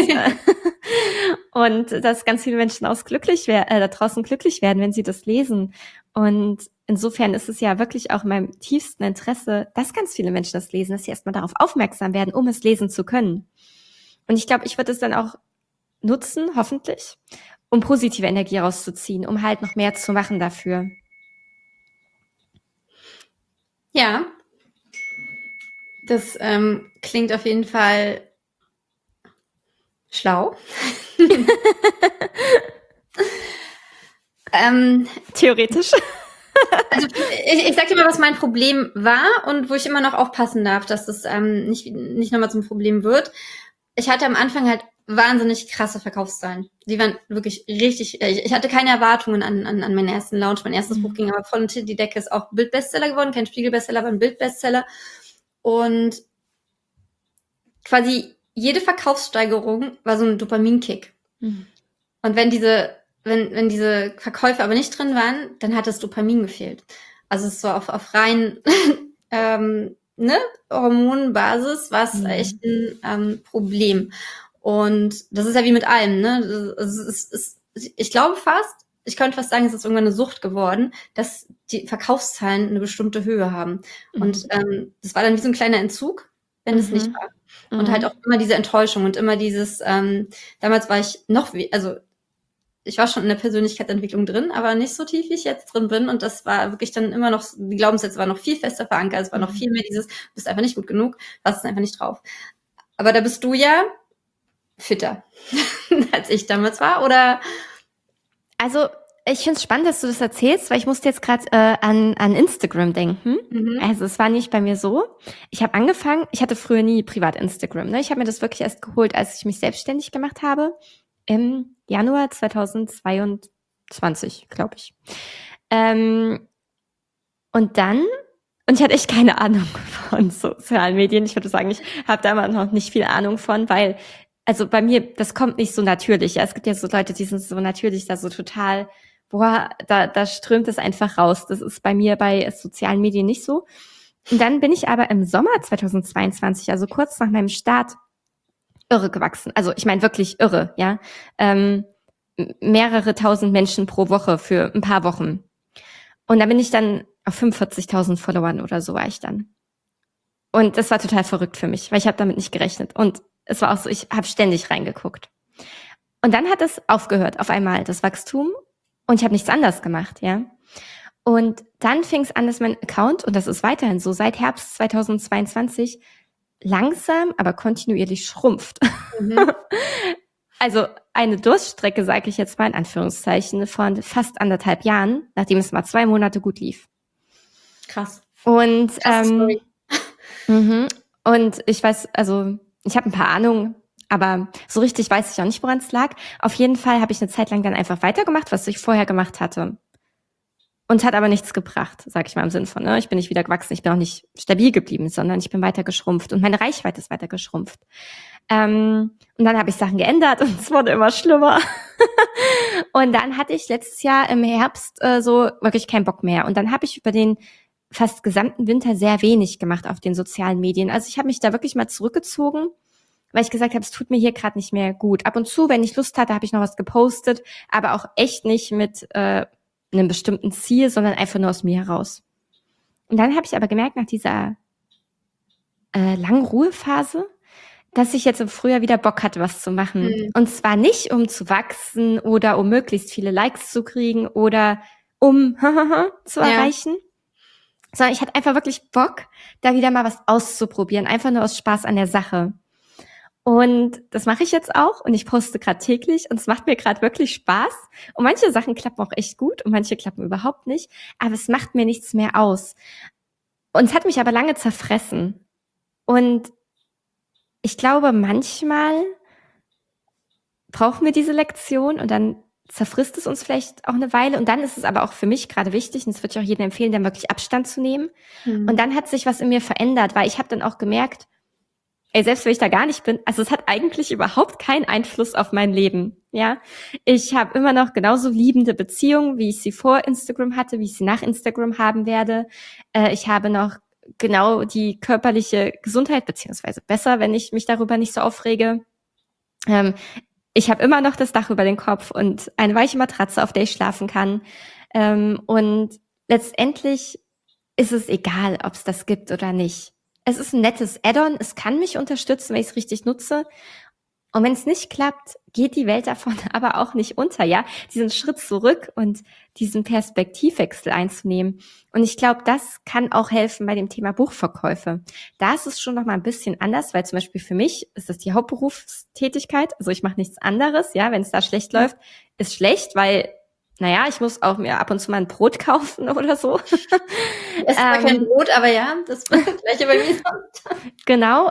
Und dass ganz viele Menschen da draußen glücklich werden, wenn sie das lesen. Und insofern ist es ja wirklich auch in meinem tiefsten Interesse, dass ganz viele Menschen das lesen, dass sie erstmal darauf aufmerksam werden, um es lesen zu können. Und ich glaube, ich würde es dann auch nutzen, hoffentlich, um positive Energie rauszuziehen, um halt noch mehr zu machen dafür. Ja, das klingt auf jeden Fall schlau. Theoretisch. Also ich sag dir mal, was mein Problem war und wo ich immer noch aufpassen darf, dass das nicht nochmal zum Problem wird. Ich hatte am Anfang halt wahnsinnig krasse Verkaufszahlen. Die waren wirklich richtig, ich hatte keine Erwartungen an meinen ersten Launch. Mein erstes Buch ging aber voll unter die Decke, ist auch Bildbestseller geworden, kein Spiegelbestseller, aber ein Bildbestseller. Und quasi jede Verkaufssteigerung war so ein Dopaminkick. Und wenn diese Verkäufe aber nicht drin waren, dann hat das Dopamin gefehlt. Also es ist so auf rein Hormonbasis war es echt ein Problem. Und das ist ja wie mit allem, ne? Ich glaube fast, ich könnte fast sagen, es ist irgendwann eine Sucht geworden, dass die Verkaufszahlen eine bestimmte Höhe haben. Und das war dann wie so ein kleiner Entzug, wenn es nicht war. Und halt auch immer diese Enttäuschung und immer dieses, damals war ich ich war schon in der Persönlichkeitsentwicklung drin, aber nicht so tief, wie ich jetzt drin bin. Und das war wirklich dann immer noch, die Glaubenssätze waren noch viel fester verankert. Es war noch viel mehr dieses, du bist einfach nicht gut genug, hast es einfach nicht drauf. Aber da bist du ja fitter, als ich damals war, oder? Also, ich finde es spannend, dass du das erzählst, weil ich musste jetzt gerade an Instagram denken. Also es war nicht bei mir so. Ich habe angefangen, ich hatte früher nie privat Instagram. Ne? Ich habe mir das wirklich erst geholt, als ich mich selbstständig gemacht habe. Im Januar 2022, glaube ich. Und ich hatte echt keine Ahnung von sozialen Medien. Ich würde sagen, ich habe da immer noch nicht viel Ahnung von, weil, also bei mir, das kommt nicht so natürlich. Ja, es gibt ja so Leute, die sind so natürlich da so total, boah, da strömt es einfach raus. Das ist bei mir bei sozialen Medien nicht so. Und dann bin ich aber im Sommer 2022, also kurz nach meinem Start, irre gewachsen. Also ich meine wirklich irre, ja. Mehrere tausend Menschen pro Woche für ein paar Wochen. Und da bin ich dann auf 45.000 Followern oder so war ich dann. Und das war total verrückt für mich, weil ich habe damit nicht gerechnet. Und es war auch so, ich habe ständig reingeguckt. Und dann hat es aufgehört, auf einmal, das Wachstum. Und ich habe nichts anderes gemacht, ja. Und dann fing es an, dass mein Account, und das ist weiterhin so, seit Herbst 2022 langsam, aber kontinuierlich schrumpft. Also eine Durststrecke, sage ich jetzt mal in Anführungszeichen, von fast 1,5 Jahren, nachdem es mal 2 Monate gut lief. Krass. Und Sorry. und ich weiß, also ich habe ein paar Ahnungen, aber so richtig weiß ich auch nicht, woran es lag. Auf jeden Fall habe ich eine Zeit lang dann einfach weitergemacht, was ich vorher gemacht hatte. Und hat aber nichts gebracht, sag ich mal im Sinn von, ne? Ich bin nicht wieder gewachsen, ich bin auch nicht stabil geblieben, sondern ich bin weiter geschrumpft und meine Reichweite ist weiter geschrumpft. Und dann habe ich Sachen geändert und es wurde immer schlimmer. Und dann hatte ich letztes Jahr im Herbst so wirklich keinen Bock mehr. Und dann habe ich über den fast gesamten Winter sehr wenig gemacht auf den sozialen Medien. Also ich habe mich da wirklich mal zurückgezogen, weil ich gesagt habe, es tut mir hier gerade nicht mehr gut. Ab und zu, wenn ich Lust hatte, habe ich noch was gepostet, aber auch echt nicht mit einem bestimmten Ziel, sondern einfach nur aus mir heraus. Und dann habe ich aber gemerkt, nach dieser langen Ruhephase, dass ich jetzt im Frühjahr wieder Bock hatte, was zu machen. Und zwar nicht, um zu wachsen oder um möglichst viele Likes zu kriegen oder um zu erreichen, sondern ich hatte einfach wirklich Bock, da wieder mal was auszuprobieren, einfach nur aus Spaß an der Sache. Und das mache ich jetzt auch und ich poste gerade täglich und es macht mir gerade wirklich Spaß. Und manche Sachen klappen auch echt gut und manche klappen überhaupt nicht, aber es macht mir nichts mehr aus. Und es hat mich aber lange zerfressen. Und ich glaube, manchmal brauchen wir diese Lektion und dann zerfrisst es uns vielleicht auch eine Weile. Und dann ist es aber auch für mich gerade wichtig, und das würde ich auch jedem empfehlen, dann wirklich Abstand zu nehmen. Und dann hat sich was in mir verändert, weil ich habe dann auch gemerkt, ey, selbst wenn ich da gar nicht bin, also es hat eigentlich überhaupt keinen Einfluss auf mein Leben, ja. Ich habe immer noch genauso liebende Beziehungen, wie ich sie vor Instagram hatte, wie ich sie nach Instagram haben werde. Ich habe noch genau die körperliche Gesundheit, beziehungsweise besser, wenn ich mich darüber nicht so aufrege. Ich habe immer noch das Dach über den Kopf und eine weiche Matratze, auf der ich schlafen kann. Und letztendlich ist es egal, ob es das gibt oder nicht. Es ist ein nettes Add-on, es kann mich unterstützen, wenn ich es richtig nutze. Und wenn es nicht klappt, geht die Welt davon aber auch nicht unter, ja? Diesen Schritt zurück und diesen Perspektivwechsel einzunehmen. Und ich glaube, das kann auch helfen bei dem Thema Buchverkäufe. Da ist es schon noch mal ein bisschen anders, weil zum Beispiel für mich ist das die Hauptberufstätigkeit. Also ich mache nichts anderes, ja? Wenn es da schlecht läuft, ist schlecht, weil naja, ich muss auch mir ab und zu mal ein Brot kaufen oder so. Es war kein Brot, aber ja, das war das Gleiche bei mir. Genau.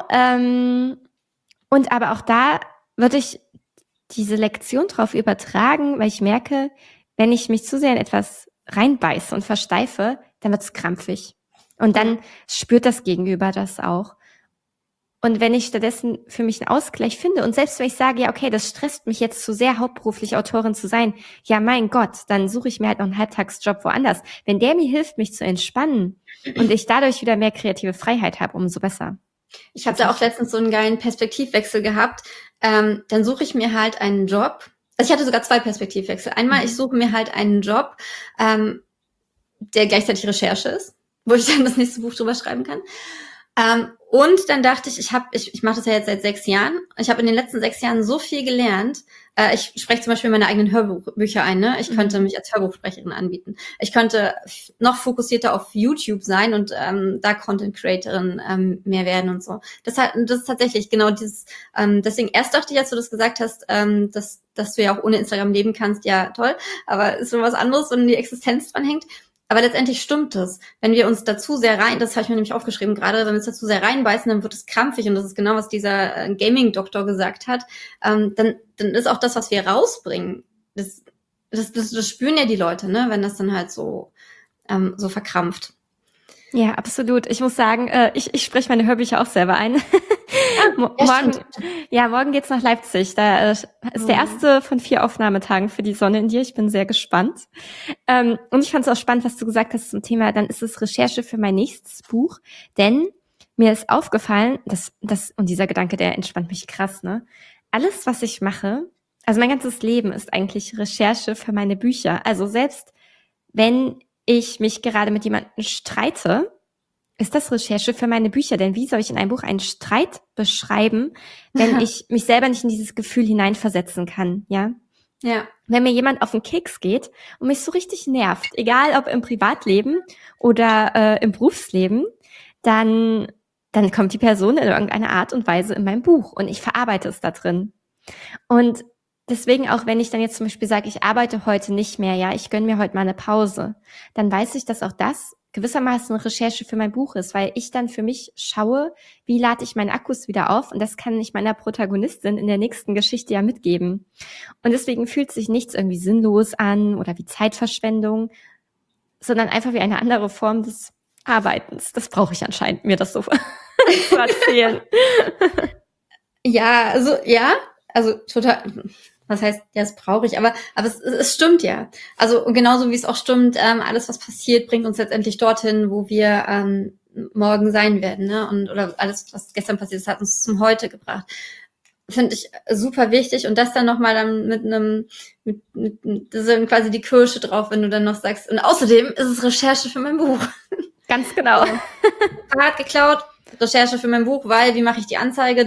Und aber auch da würde ich diese Lektion drauf übertragen, weil ich merke, wenn ich mich zu sehr in etwas reinbeiße und versteife, dann wird es krampfig. Und dann spürt das Gegenüber das auch. Und wenn ich stattdessen für mich einen Ausgleich finde und selbst wenn ich sage, ja, okay, das stresst mich jetzt zu sehr, hauptberuflich Autorin zu sein, ja, mein Gott, dann suche ich mir halt noch einen Halbtagsjob woanders. Wenn der mir hilft, mich zu entspannen und ich dadurch wieder mehr kreative Freiheit habe, umso besser. Ich habe da auch letztens so einen geilen Perspektivwechsel gehabt. Dann suche ich mir halt einen Job. Also ich hatte sogar 2 Perspektivwechsel. Einmal, ich suche mir halt einen Job, der gleichzeitig Recherche ist, wo ich dann das nächste Buch drüber schreiben kann. Und dann dachte ich, ich mache das ja jetzt seit 6 Jahren. Ich habe in den letzten 6 Jahren so viel gelernt. Ich spreche zum Beispiel meine eigenen Hörbücher ein. Ne? Ich könnte mich als Hörbuchsprecherin anbieten. Ich könnte noch fokussierter auf YouTube sein und da Content Creatorin mehr werden und so. Das ist tatsächlich genau dieses. Deswegen erst dachte ich, als du das gesagt hast, dass du ja auch ohne Instagram leben kannst. Ja, toll. Aber ist schon was anderes, wenn die Existenz dran hängt. Aber letztendlich stimmt es. Wenn wir uns dazu sehr das habe ich mir nämlich aufgeschrieben gerade, wenn wir uns dazu sehr reinbeißen, dann wird es krampfig. Und das ist genau, was dieser Gaming-Doktor gesagt hat. Dann ist auch das, was wir rausbringen, das spüren ja die Leute, ne, wenn das dann halt so verkrampft. Ja, absolut. Ich muss sagen, ich spreche meine Hörbücher auch selber ein. Morgen, stimmt. morgen geht's nach Leipzig. Da ist der erste von 4 Aufnahmetagen für die Sonne in dir. Ich bin sehr gespannt. Und ich fand es auch spannend, was du gesagt hast zum Thema, dann ist es Recherche für mein nächstes Buch. Denn mir ist aufgefallen, und dieser Gedanke, der entspannt mich krass, ne? Alles, was ich mache, also mein ganzes Leben ist eigentlich Recherche für meine Bücher. Also selbst wenn ich mich gerade mit jemandem streite, ist das Recherche für meine Bücher. Denn wie soll ich in einem Buch einen Streit beschreiben, wenn ich mich selber nicht in dieses Gefühl hineinversetzen kann, ja? Ja. Wenn mir jemand auf den Keks geht und mich so richtig nervt, egal ob im Privatleben oder im Berufsleben, dann kommt die Person in irgendeiner Art und Weise in mein Buch und ich verarbeite es da drin. Und deswegen auch, wenn ich dann jetzt zum Beispiel sage, ich arbeite heute nicht mehr, ja, ich gönne mir heute mal eine Pause, dann weiß ich, dass auch das gewissermaßen eine Recherche für mein Buch ist, weil ich dann für mich schaue, wie lade ich meine Akkus wieder auf, und das kann ich meiner Protagonistin in der nächsten Geschichte ja mitgeben. Und deswegen fühlt sich nichts irgendwie sinnlos an oder wie Zeitverschwendung, sondern einfach wie eine andere Form des Arbeitens. Das brauche ich anscheinend, mir das so zu erzählen. Ja, also total. Was heißt, ja, das brauche ich, aber es stimmt ja. Also genauso wie es auch stimmt, alles, was passiert, bringt uns letztendlich dorthin, wo wir morgen sein werden, ne? Oder alles, was gestern passiert ist, hat uns zum Heute gebracht. Finde ich super wichtig, und das dann nochmal dann das ist dann quasi die Kirsche drauf, wenn du dann noch sagst, und außerdem ist es Recherche für mein Buch. Ganz genau. Fahrrad geklaut, Recherche für mein Buch, weil, wie mache ich die Anzeige?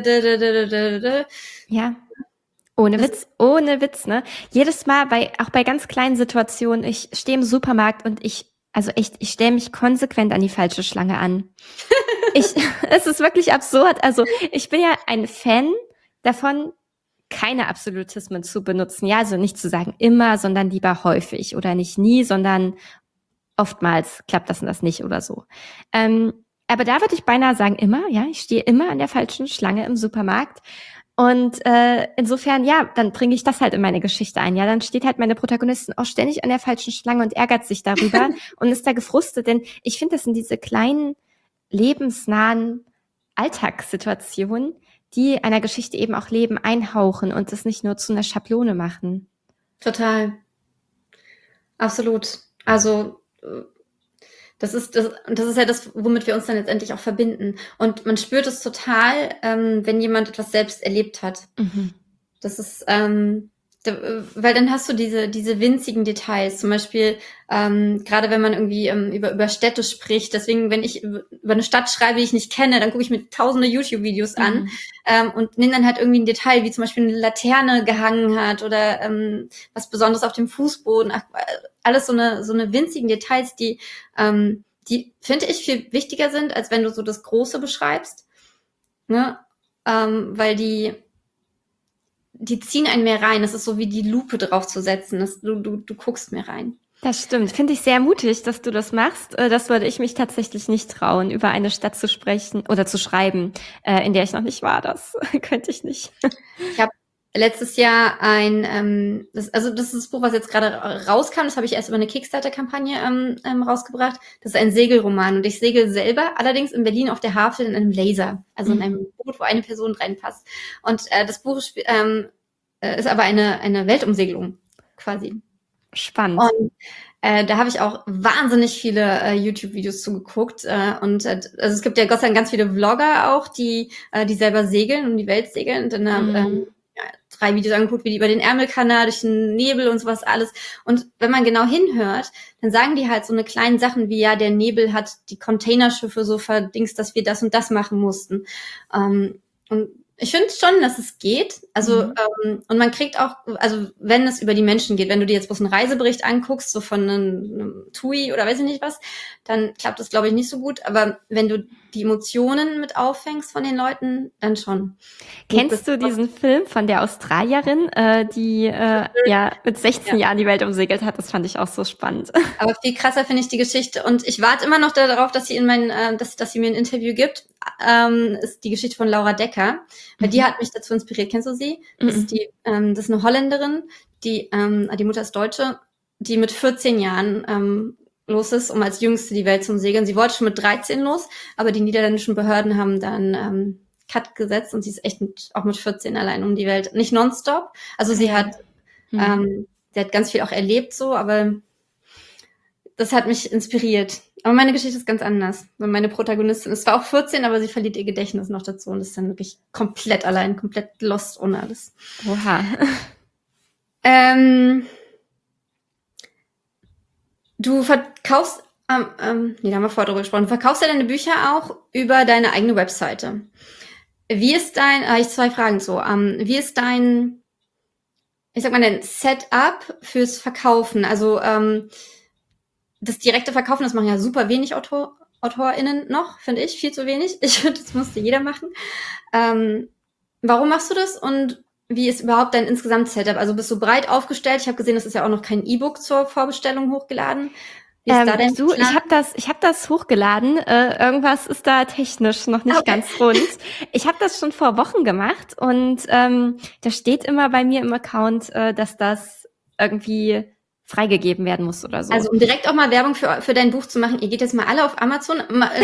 Ja. Ohne Witz, ne? Jedes Mal auch bei ganz kleinen Situationen, ich stehe im Supermarkt und ich stelle mich konsequent an die falsche Schlange an. Es ist wirklich absurd. Also, ich bin ja ein Fan davon, keine Absolutismen zu benutzen. Ja, also nicht zu sagen immer, sondern lieber häufig, oder nicht nie, sondern oftmals klappt das und das nicht oder so. Aber da würde ich beinahe sagen immer, ja, ich stehe immer an der falschen Schlange im Supermarkt. Und insofern, ja, dann bringe ich das halt in meine Geschichte ein. Ja, dann steht halt meine Protagonistin auch ständig an der falschen Schlange und ärgert sich darüber und ist da gefrustet. Denn ich finde, das sind diese kleinen, lebensnahen Alltagssituationen, die einer Geschichte eben auch Leben einhauchen und das nicht nur zu einer Schablone machen. Total. Absolut. Also das ist ja das, womit wir uns dann letztendlich auch verbinden. Und man spürt es total, wenn jemand etwas selbst erlebt hat. Mhm. Das ist, weil dann hast du diese winzigen Details. Zum Beispiel, gerade wenn man irgendwie über Städte spricht. Deswegen, wenn ich über eine Stadt schreibe, die ich nicht kenne, dann gucke ich mir tausende YouTube-Videos an und nehme dann halt irgendwie ein Detail, wie zum Beispiel eine Laterne gehangen hat oder was Besonderes auf dem Fußboden. Alles so eine winzigen Details, die finde ich viel wichtiger sind, als wenn du so das Große beschreibst, ne? Weil die ziehen einen mehr rein. Das ist so wie die Lupe drauf zu setzen. Du guckst mehr rein. Das stimmt. Finde ich sehr mutig, dass du das machst. Das würde ich mich tatsächlich nicht trauen, über eine Stadt zu sprechen oder zu schreiben, in der ich noch nicht war. Das könnte ich nicht. Ich habe letztes Jahr das ist das Buch, was jetzt gerade rauskam. Das habe ich erst über eine Kickstarter-Kampagne rausgebracht. Das ist ein Segelroman, und ich segel selber, allerdings in Berlin auf der Havel in einem Laser, also in einem Boot, wo eine Person reinpasst. Und das Buch ist aber eine Weltumsegelung quasi. Spannend. Und da habe ich auch wahnsinnig viele YouTube-Videos zugeguckt. Also es gibt ja Gott sei Dank ganz viele Vlogger auch, die selber segeln und die Welt segeln. Und dann 3 Videos angeguckt, wie die über den Ärmelkanal, durch den Nebel und sowas alles. Und wenn man genau hinhört, dann sagen die halt so eine kleinen Sachen wie, ja, der Nebel hat die Containerschiffe so verdingst, dass wir das und das machen mussten. Und ich finde schon, dass es geht. Also, und man kriegt auch, also wenn es über die Menschen geht, wenn du dir jetzt bloß einen Reisebericht anguckst, so von einem TUI oder weiß ich nicht was, dann klappt das, glaube ich, nicht so gut. Aber wenn du die Emotionen mit auffängst von den Leuten, dann schon. Kennst du diesen Film von der Australierin, die mit 16 Jahren die Welt umsegelt hat? Das fand ich auch so spannend. Aber viel krasser finde ich die Geschichte, und ich warte immer noch darauf, dass sie dass sie mir ein Interview gibt. Ist die Geschichte von Laura Decker, weil die hat mich dazu inspiriert. Kennst du sie? Das ist das ist eine Holländerin, die Mutter ist Deutsche, die mit 14 Jahren los ist, um als Jüngste die Welt zu segeln. Sie wollte schon mit 13 los, aber die niederländischen Behörden haben dann Cut gesetzt und sie ist echt auch mit 14 allein um die Welt. Nicht nonstop. Also sie hat ganz viel auch erlebt so, aber das hat mich inspiriert. Aber meine Geschichte ist ganz anders. Weil meine Protagonistin ist zwar auch 14, aber sie verliert ihr Gedächtnis noch dazu und ist dann wirklich komplett allein, komplett lost ohne alles. Oha. Du verkaufst, da haben wir vorher drüber gesprochen, du verkaufst ja deine Bücher auch über deine eigene Webseite. Wie ist ich 2 Fragen so, wie ist dein Setup fürs Verkaufen? Also, das direkte Verkaufen, das machen ja super wenig AutorInnen noch, finde ich, viel zu wenig. Ich finde, das musste jeder machen. Warum machst du das und wie ist überhaupt dein Insgesamt-Setup? Also bist du breit aufgestellt? Ich habe gesehen, das ist ja auch noch kein E-Book zur Vorbestellung hochgeladen. Wie ist da dein Plan? Ich hab das hochgeladen. Irgendwas ist da technisch noch nicht ganz rund. Ich habe das schon vor Wochen gemacht und da steht immer bei mir im Account, dass das irgendwie freigegeben werden muss oder so. Also um direkt auch mal Werbung für dein Buch zu machen, ihr geht jetzt mal alle auf Amazon,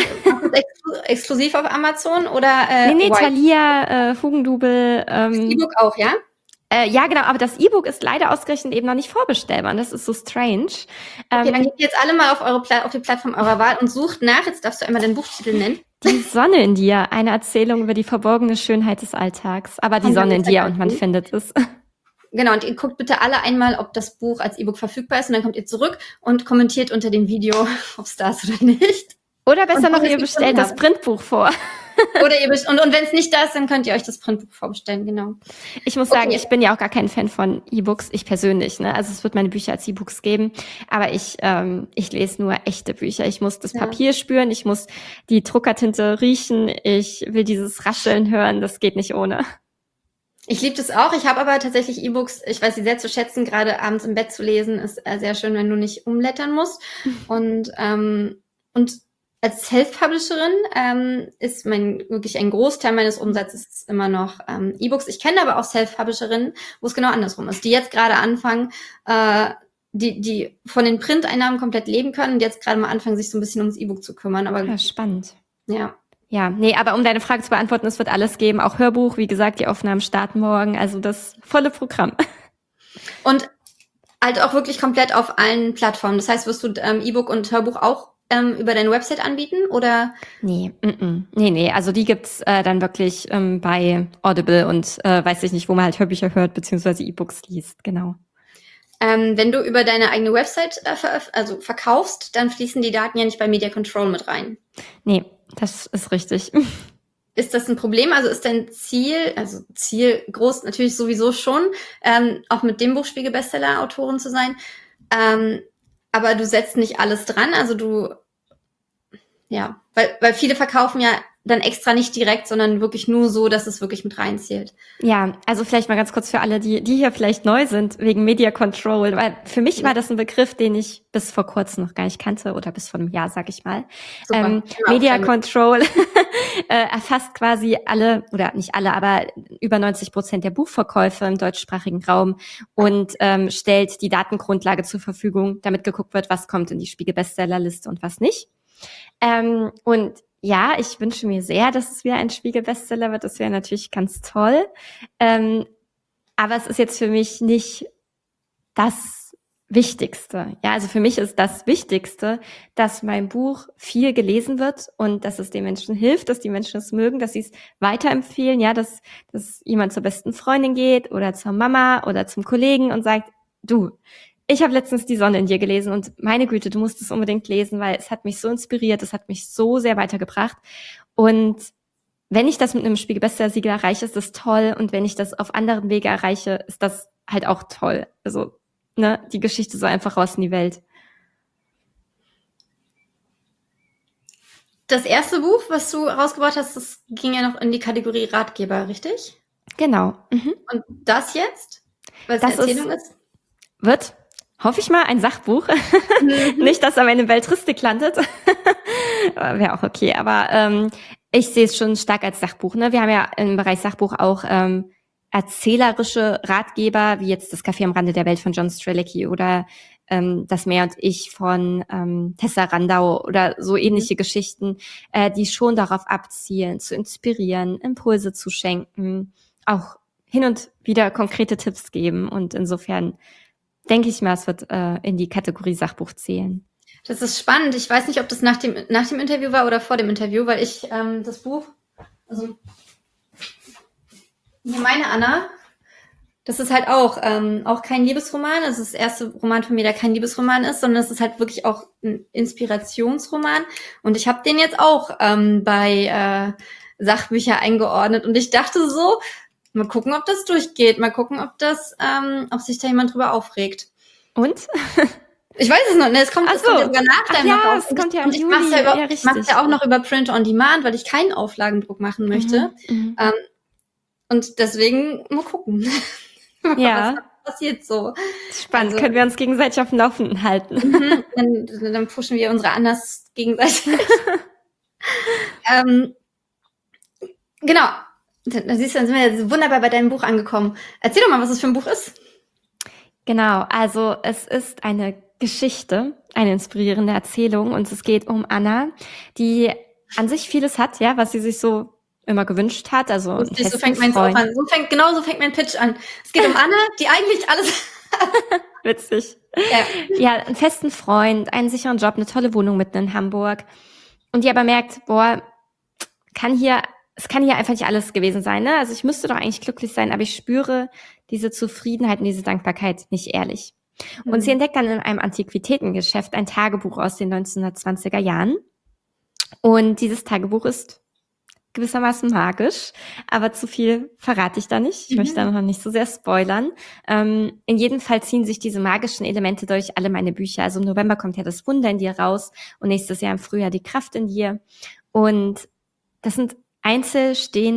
exklusiv auf Amazon oder Nee, Thalia, Hugendubel. Das E-Book auch, ja? Ja, genau, aber das E-Book ist leider ausgerechnet eben noch nicht vorbestellbar. Das ist so strange. Okay, dann geht ihr jetzt alle mal auf die Plattform eurer Wahl und sucht nach, jetzt darfst du einmal den Buchtitel nennen. Die Sonne in dir, eine Erzählung über die verborgene Schönheit des Alltags. Aber die Sonne in dir und man findet es. Genau, und ihr guckt bitte alle einmal, ob das Buch als E-Book verfügbar ist und dann kommt ihr zurück und kommentiert unter dem Video, ob es da ist oder nicht. Oder besser noch, ihr bestellt das Printbuch vor. Oder und wenn es nicht da ist, dann könnt ihr euch das Printbuch vorbestellen, genau. Ich muss sagen, ich bin ja auch gar kein Fan von E-Books, ich persönlich, ne? Also es wird meine Bücher als E-Books geben, aber ich lese nur echte Bücher. Ich muss das Papier spüren, ich muss die Druckertinte riechen, ich will dieses Rascheln hören, das geht nicht ohne. Ich liebe das auch. Ich habe aber tatsächlich E-Books, ich weiß sie sehr zu schätzen, gerade abends im Bett zu lesen, ist sehr schön, wenn du nicht umblättern musst. Und als Self-Publisherin ist wirklich ein Großteil meines Umsatzes immer noch E-Books. Ich kenne aber auch Self-Publisherinnen, wo es genau andersrum ist, die jetzt gerade anfangen, die von den Printeinnahmen komplett leben können und jetzt gerade mal anfangen, sich so ein bisschen ums E-Book zu kümmern. Aber ja, spannend. Ja. Ja, nee, aber um deine Frage zu beantworten, es wird alles geben, auch Hörbuch, wie gesagt, die Aufnahmen starten morgen, also das volle Programm. Und halt auch wirklich komplett auf allen Plattformen. Das heißt, wirst du E-Book und Hörbuch auch über deine Website anbieten, oder? Nee, also die gibt's dann wirklich bei Audible und weiß ich nicht, wo man halt Hörbücher hört, beziehungsweise E-Books liest, genau. Wenn du über deine eigene Website verkaufst, dann fließen die Daten ja nicht bei Media Control mit rein. Nee, das ist richtig. Ist das ein Problem? Also ist dein Ziel groß, natürlich sowieso schon, auch mit dem Buch Spiegel-Bestseller-Autorin zu sein, aber du setzt nicht alles dran, also weil viele verkaufen ja dann extra nicht direkt, sondern wirklich nur so, dass es wirklich mit reinzählt. Ja, also vielleicht mal ganz kurz für alle, die hier vielleicht neu sind, wegen Media Control, weil für mich war das ein Begriff, den ich bis vor kurzem noch gar nicht kannte oder bis vor einem Jahr, sag ich mal. Media Control erfasst quasi alle, oder nicht alle, aber über 90% der Buchverkäufe im deutschsprachigen Raum und stellt die Datengrundlage zur Verfügung, damit geguckt wird, was kommt in die Spiegel-Bestsellerliste und was nicht. Und ja, ich wünsche mir sehr, dass es wieder ein Spiegel-Bestseller wird. Das wäre natürlich ganz toll. Aber es ist jetzt für mich nicht das Wichtigste. Ja, also für mich ist das Wichtigste, dass mein Buch viel gelesen wird und dass es den Menschen hilft, dass die Menschen es mögen, dass sie es weiterempfehlen, ja, dass jemand zur besten Freundin geht oder zur Mama oder zum Kollegen und sagt, du, ich habe letztens Die Sonne in dir gelesen und meine Güte, du musst es unbedingt lesen, weil es hat mich so inspiriert, es hat mich so sehr weitergebracht. Und wenn ich das mit einem Spiegel-Bestseller-Siegel erreiche, ist das toll. Und wenn ich das auf anderen Wege erreiche, ist das halt auch toll. Also, ne, die Geschichte so einfach raus in die Welt. Das erste Buch, was du rausgebracht hast, das ging ja noch in die Kategorie Ratgeber, richtig? Genau. Mhm. Und das jetzt? Weil es eine Erzählung ist? Wird, hoffe ich mal, ein Sachbuch. Nicht, dass am Ende Belletristik landet. Wäre auch okay, aber ich sehe es schon stark als Sachbuch. Ne? Wir haben ja im Bereich Sachbuch auch erzählerische Ratgeber, wie jetzt das Café am Rande der Welt von John Strzelecki oder Das Meer und ich von Tessa Randau oder so ähnliche Geschichten, die schon darauf abzielen, zu inspirieren, Impulse zu schenken, auch hin und wieder konkrete Tipps geben. Und insofern denke ich mal, es wird in die Kategorie Sachbuch zählen. Das ist spannend. Ich weiß nicht, ob das nach dem Interview war oder vor dem Interview, weil ich das Buch, also hier meine Anna, das ist halt auch kein Liebesroman. Das ist das erste Roman von mir, der kein Liebesroman ist, sondern es ist halt wirklich auch ein Inspirationsroman. Und ich habe den jetzt auch bei Sachbücher eingeordnet. Und ich dachte so, mal gucken, ob das durchgeht. Mal gucken, ob sich da jemand drüber aufregt. Und? Ich weiß es noch, ne? Es kommt ja sogar nach deinem noch raus. Es kommt ja im Juli. Ich mache ja auch noch über Print on Demand, weil ich keinen Auflagendruck machen möchte. Und deswegen mal gucken, was passiert so. Spannend, können wir uns gegenseitig auf dem Laufenden halten. Dann pushen wir unsere Annas gegenseitig. Genau, da siehst du, dann sind wir jetzt wunderbar bei deinem Buch angekommen. Erzähl doch mal, was es für ein Buch ist. Genau, also es ist eine Geschichte, eine inspirierende Erzählung und es geht um Anna, die an sich vieles hat, ja, was sie sich so immer gewünscht hat. Also so fängt mein Buch an. So fängt mein Pitch an. Es geht um Anna, die eigentlich alles Witzig. Ja, einen festen Freund, einen sicheren Job, eine tolle Wohnung mitten in Hamburg und die aber merkt, es kann hier einfach nicht alles gewesen sein, ne? Also ich müsste doch eigentlich glücklich sein, aber ich spüre diese Zufriedenheit und diese Dankbarkeit nicht ehrlich. Und sie entdeckt dann in einem Antiquitätengeschäft ein Tagebuch aus den 1920er Jahren. Und dieses Tagebuch ist gewissermaßen magisch, aber zu viel verrate ich da nicht. Ich möchte da noch nicht so sehr spoilern. In jedem Fall ziehen sich diese magischen Elemente durch alle meine Bücher. Also im November kommt ja das Wunder in dir raus und nächstes Jahr im Frühjahr die Kraft in dir. Und das sind einzeln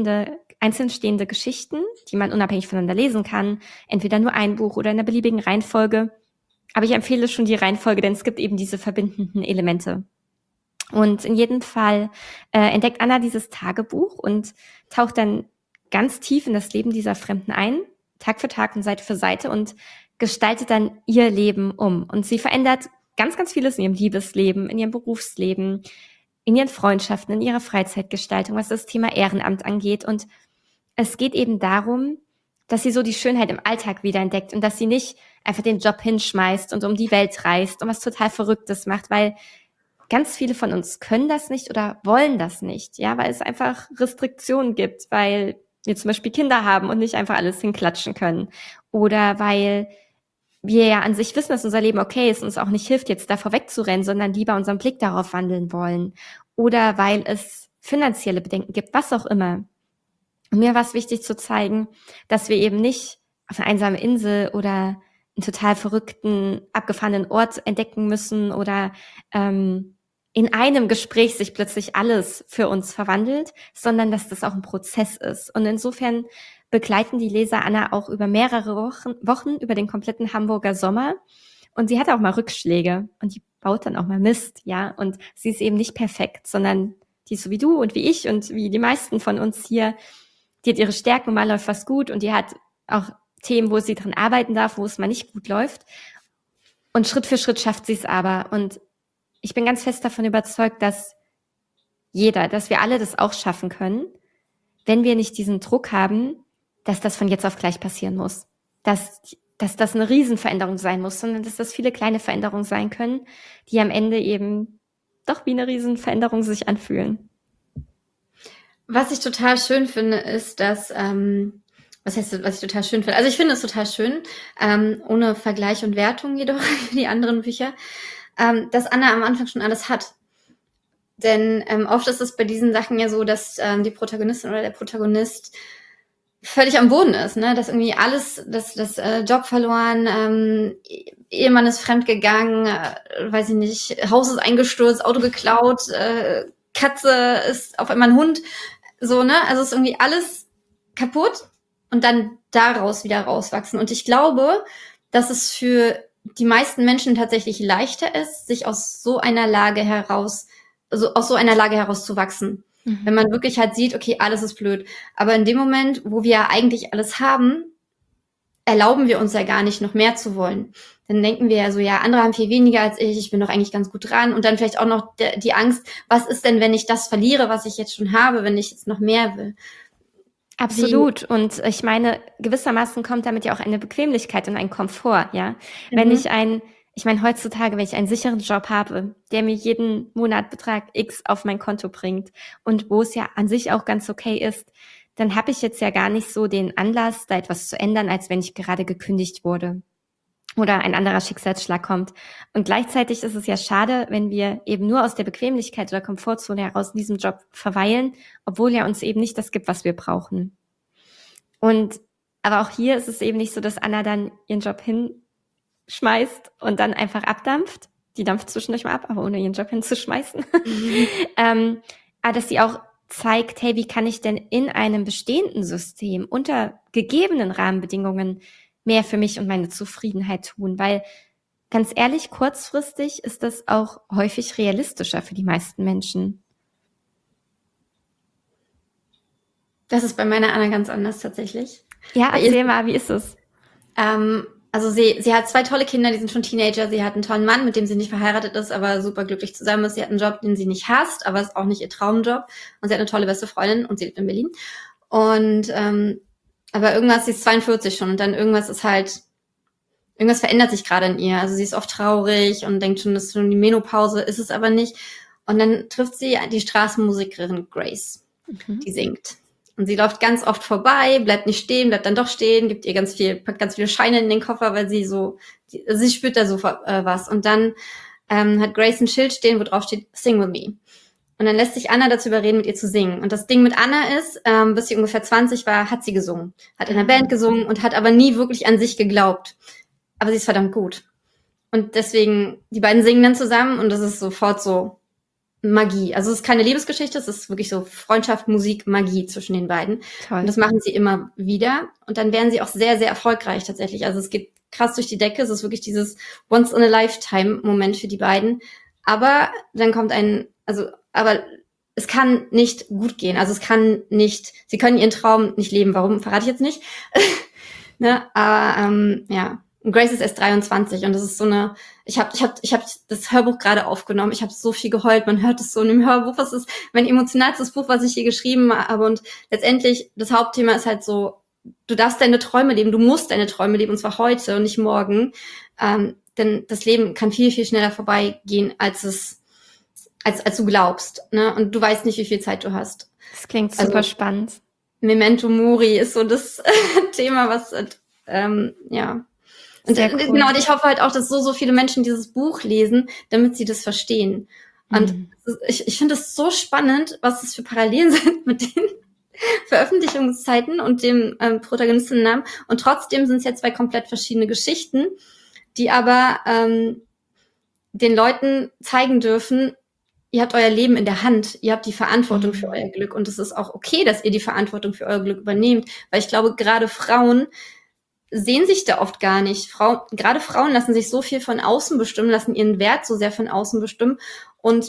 stehende Geschichten, die man unabhängig voneinander lesen kann, entweder nur ein Buch oder in einer beliebigen Reihenfolge. Aber ich empfehle schon die Reihenfolge, denn es gibt eben diese verbindenden Elemente. Und in jedem Fall entdeckt Anna dieses Tagebuch und taucht dann ganz tief in das Leben dieser Fremden ein, Tag für Tag und Seite für Seite und gestaltet dann ihr Leben um. Und sie verändert ganz, ganz vieles in ihrem Liebesleben, in ihrem Berufsleben, in ihren Freundschaften, in ihrer Freizeitgestaltung, was das Thema Ehrenamt angeht. Und es geht eben darum, dass sie so die Schönheit im Alltag wiederentdeckt und dass sie nicht einfach den Job hinschmeißt und um die Welt reist und was total Verrücktes macht, weil ganz viele von uns können das nicht oder wollen das nicht, ja, weil es einfach Restriktionen gibt, weil wir zum Beispiel Kinder haben und nicht einfach alles hinklatschen können oder weil wir ja an sich wissen, dass unser Leben okay ist und es auch nicht hilft, jetzt davor wegzurennen, sondern lieber unseren Blick darauf wandeln wollen oder weil es finanzielle Bedenken gibt, was auch immer. Und mir war es wichtig zu zeigen, dass wir eben nicht auf eine einsame Insel oder einen total verrückten, abgefahrenen Ort entdecken müssen oder in einem Gespräch sich plötzlich alles für uns verwandelt, sondern dass das auch ein Prozess ist. Und insofern begleiten die Leser Anna auch über mehrere Wochen über den kompletten Hamburger Sommer. Und sie hat auch mal Rückschläge und die baut dann auch mal Mist, ja. Und sie ist eben nicht perfekt, sondern die ist so wie du und wie ich und wie die meisten von uns hier. Die hat ihre Stärken und mal läuft was gut und die hat auch Themen, wo sie dran arbeiten darf, wo es mal nicht gut läuft. Und Schritt für Schritt schafft sie es aber. Und ich bin ganz fest davon überzeugt, dass wir alle das auch schaffen können, wenn wir nicht diesen Druck haben, dass das von jetzt auf gleich passieren muss. Dass das eine Riesenveränderung sein muss, sondern dass das viele kleine Veränderungen sein können, die am Ende eben doch wie eine Riesenveränderung sich anfühlen. Was ich total schön finde, ist, dass, was ich total schön finde? Also ich finde es total schön, ohne Vergleich und Wertung jedoch für die anderen Bücher, dass Anna am Anfang schon alles hat. Denn oft ist es bei diesen Sachen ja so, dass die Protagonistin oder der Protagonist völlig am Boden ist, ne? Dass irgendwie alles, das Job verloren, Ehemann ist fremdgegangen, weiß ich nicht, Haus ist eingestürzt, Auto geklaut, Katze ist auf einmal ein Hund, so, ne? Also ist irgendwie alles kaputt und dann daraus wieder rauswachsen. Und ich glaube, dass es für die meisten Menschen tatsächlich leichter ist, sich aus so einer Lage heraus zu wachsen. Wenn man wirklich halt sieht, okay, alles ist blöd. Aber in dem Moment, wo wir ja eigentlich alles haben, erlauben wir uns ja gar nicht, noch mehr zu wollen. Dann denken wir ja so, ja, andere haben viel weniger als ich bin doch eigentlich ganz gut dran. Und dann vielleicht auch noch die Angst, was ist denn, wenn ich das verliere, was ich jetzt schon habe, wenn ich jetzt noch mehr will? Absolut. Und ich meine, gewissermaßen kommt damit ja auch eine Bequemlichkeit und ein Komfort, ja. Wenn ich meine, heutzutage, wenn ich einen sicheren Job habe, der mir jeden Monat Betrag X auf mein Konto bringt und wo es ja an sich auch ganz okay ist, dann habe ich jetzt ja gar nicht so den Anlass, da etwas zu ändern, als wenn ich gerade gekündigt wurde oder ein anderer Schicksalsschlag kommt. Und gleichzeitig ist es ja schade, wenn wir eben nur aus der Bequemlichkeit oder Komfortzone heraus in diesem Job verweilen, obwohl er uns eben nicht das gibt, was wir brauchen. Aber auch hier ist es eben nicht so, dass Anna dann ihren Job hinschmeißt und dann einfach abdampft. Die dampft zwischendurch mal ab, aber ohne ihren Job hinzuschmeißen. Aber dass sie auch zeigt, hey, wie kann ich denn in einem bestehenden System unter gegebenen Rahmenbedingungen mehr für mich und meine Zufriedenheit tun, weil ganz ehrlich, kurzfristig ist das auch häufig realistischer für die meisten Menschen. Das ist bei meiner Anna ganz anders tatsächlich. Ja, erzähl mal, wie ist es? Also sie hat 2 tolle Kinder, die sind schon Teenager. Sie hat einen tollen Mann, mit dem sie nicht verheiratet ist, aber super glücklich zusammen ist. Sie hat einen Job, den sie nicht hasst, aber ist auch nicht ihr Traumjob. Und sie hat eine tolle beste Freundin und sie lebt in Berlin. Und aber irgendwas, sie ist 42 schon und dann irgendwas verändert sich gerade in ihr. Also sie ist oft traurig und denkt schon, das ist schon die Menopause, ist es aber nicht. Und dann trifft sie die Straßenmusikerin Grace, die singt. Und sie läuft ganz oft vorbei, bleibt nicht stehen, bleibt dann doch stehen, packt ganz viele Scheine in den Koffer, weil sie spürt da so was. Und dann hat Grace ein Schild stehen, wo drauf steht, Sing with me. Und dann lässt sich Anna dazu überreden, mit ihr zu singen. Und das Ding mit Anna ist, bis sie ungefähr 20 war, hat sie gesungen. Hat in einer Band gesungen und hat aber nie wirklich an sich geglaubt. Aber sie ist verdammt gut. Und deswegen, die beiden singen dann zusammen und das ist sofort so Magie. Also es ist keine Liebesgeschichte, es ist wirklich so Freundschaft, Musik, Magie zwischen den beiden. Toll. Und das machen sie immer wieder. Und dann werden sie auch sehr, sehr erfolgreich tatsächlich. Also es geht krass durch die Decke. Es ist wirklich dieses Once-in-a-Lifetime-Moment für die beiden. Aber dann kommt aber es kann nicht gut gehen. Also sie können ihren Traum nicht leben. Warum, verrate ich jetzt nicht. Ne? Aber ja. Und Grace ist erst 23 und das ist so eine, ich hab das Hörbuch gerade aufgenommen, ich habe so viel geheult, man hört es so in dem Hörbuch, das ist mein emotionalstes Buch, was ich je geschrieben habe und letztendlich, das Hauptthema ist halt so, du darfst deine Träume leben, du musst deine Träume leben und zwar heute und nicht morgen, denn das Leben kann viel, viel schneller vorbeigehen, als du glaubst, ne? Und du weißt nicht, wie viel Zeit du hast. Das klingt super spannend. Memento Mori ist so das Thema, was, ja. Und Sehr cool. Genau, und ich hoffe halt auch, dass so viele Menschen dieses Buch lesen, damit sie das verstehen. Und ich finde es so spannend, was es für Parallelen sind mit den Veröffentlichungszeiten und dem Protagonistinnennamen. Und trotzdem sind es ja 2 komplett verschiedene Geschichten, die aber den Leuten zeigen dürfen, ihr habt euer Leben in der Hand, ihr habt die Verantwortung für euer Glück. Und es ist auch okay, dass ihr die Verantwortung für euer Glück übernehmt. Weil ich glaube, gerade Frauen sehen sich da oft gar nicht. Gerade Frauen lassen sich so viel von außen bestimmen, lassen ihren Wert so sehr von außen bestimmen. Und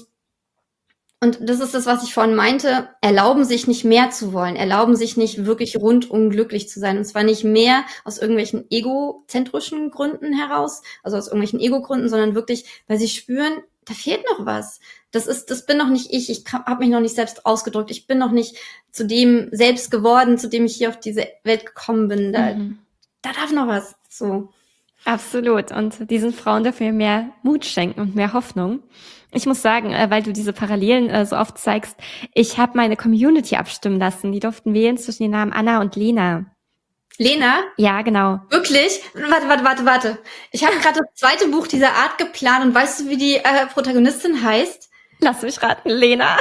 das ist das, was ich vorhin meinte, erlauben sich nicht mehr zu wollen, erlauben sich nicht wirklich rundum glücklich zu sein. Und zwar nicht mehr aus irgendwelchen egozentrischen Gründen heraus, also aus irgendwelchen Ego-Gründen, sondern wirklich, weil sie spüren, da fehlt noch was. Das bin noch nicht ich habe mich noch nicht selbst ausgedrückt, ich bin noch nicht zu dem selbst geworden, zu dem ich hier auf diese Welt gekommen bin. Da darf noch was. So. Absolut. Und diesen Frauen dürfen wir mehr Mut schenken und mehr Hoffnung. Ich muss sagen, weil du diese Parallelen so oft zeigst, ich habe meine Community abstimmen lassen. Die durften wählen zwischen den Namen Anna und Lena. Lena? Ja, genau. Wirklich? Warte. Ich habe gerade das 2. Buch dieser Art geplant und weißt du, wie die Protagonistin heißt? Lass mich raten, Lena.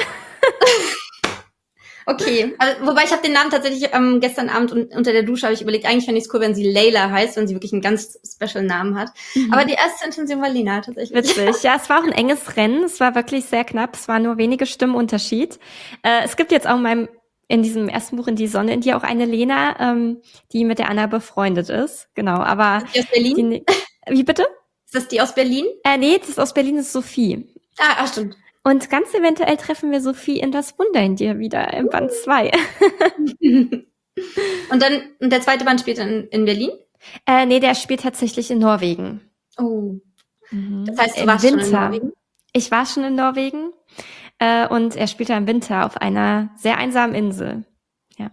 Okay, also, wobei ich habe den Namen tatsächlich gestern Abend unter der Dusche habe ich überlegt, eigentlich fände ich es cool, wenn sie Layla heißt, wenn sie wirklich einen ganz special Namen hat. Aber die erste Intention war Lena tatsächlich. Witzig. Ja, es war auch ein enges Rennen. Es war wirklich sehr knapp. Es war nur wenige Stimmen Unterschied. Es gibt jetzt auch in diesem ersten Buch in die Sonne in dir auch eine Lena, die mit der Anna befreundet ist. Genau, aber ist die aus Berlin? Wie bitte? Ist das die aus Berlin? Nee, das aus Berlin ist Sophie. Ah, stimmt. Und ganz eventuell treffen wir Sophie in das Wunder in dir wieder im Band 2. Und der 2. Band spielt in Berlin? Nee, der spielt tatsächlich in Norwegen. Oh. Das heißt, du Im warst schon in Winter. Norwegen? Ich war schon in Norwegen und er spielt da im Winter auf einer sehr einsamen Insel. Ja.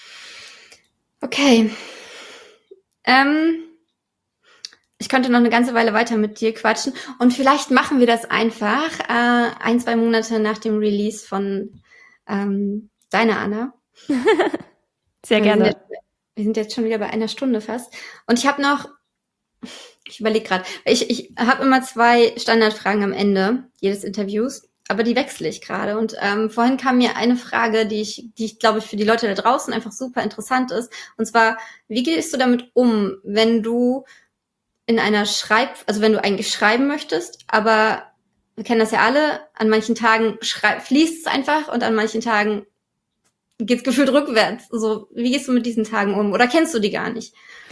Okay. Ich könnte noch eine ganze Weile weiter mit dir quatschen und vielleicht machen wir das einfach 1-2 Monate nach dem Release von deiner Anna. Sehr gerne. Wir sind jetzt schon wieder bei 1 Stunde fast. Und ich habe noch, ich überlege gerade, ich habe immer 2 Standardfragen am Ende jedes Interviews, aber die wechsle ich gerade. Und vorhin kam mir eine Frage, die ich glaube für die Leute da draußen einfach super interessant ist. Und zwar, wie gehst du damit um, wenn du in einer also wenn du eigentlich schreiben möchtest, aber wir kennen das ja alle, an manchen Tagen fließt es einfach und an manchen Tagen geht's gefühlt rückwärts. So, wie gehst du mit diesen Tagen um? Oder kennst du die gar nicht?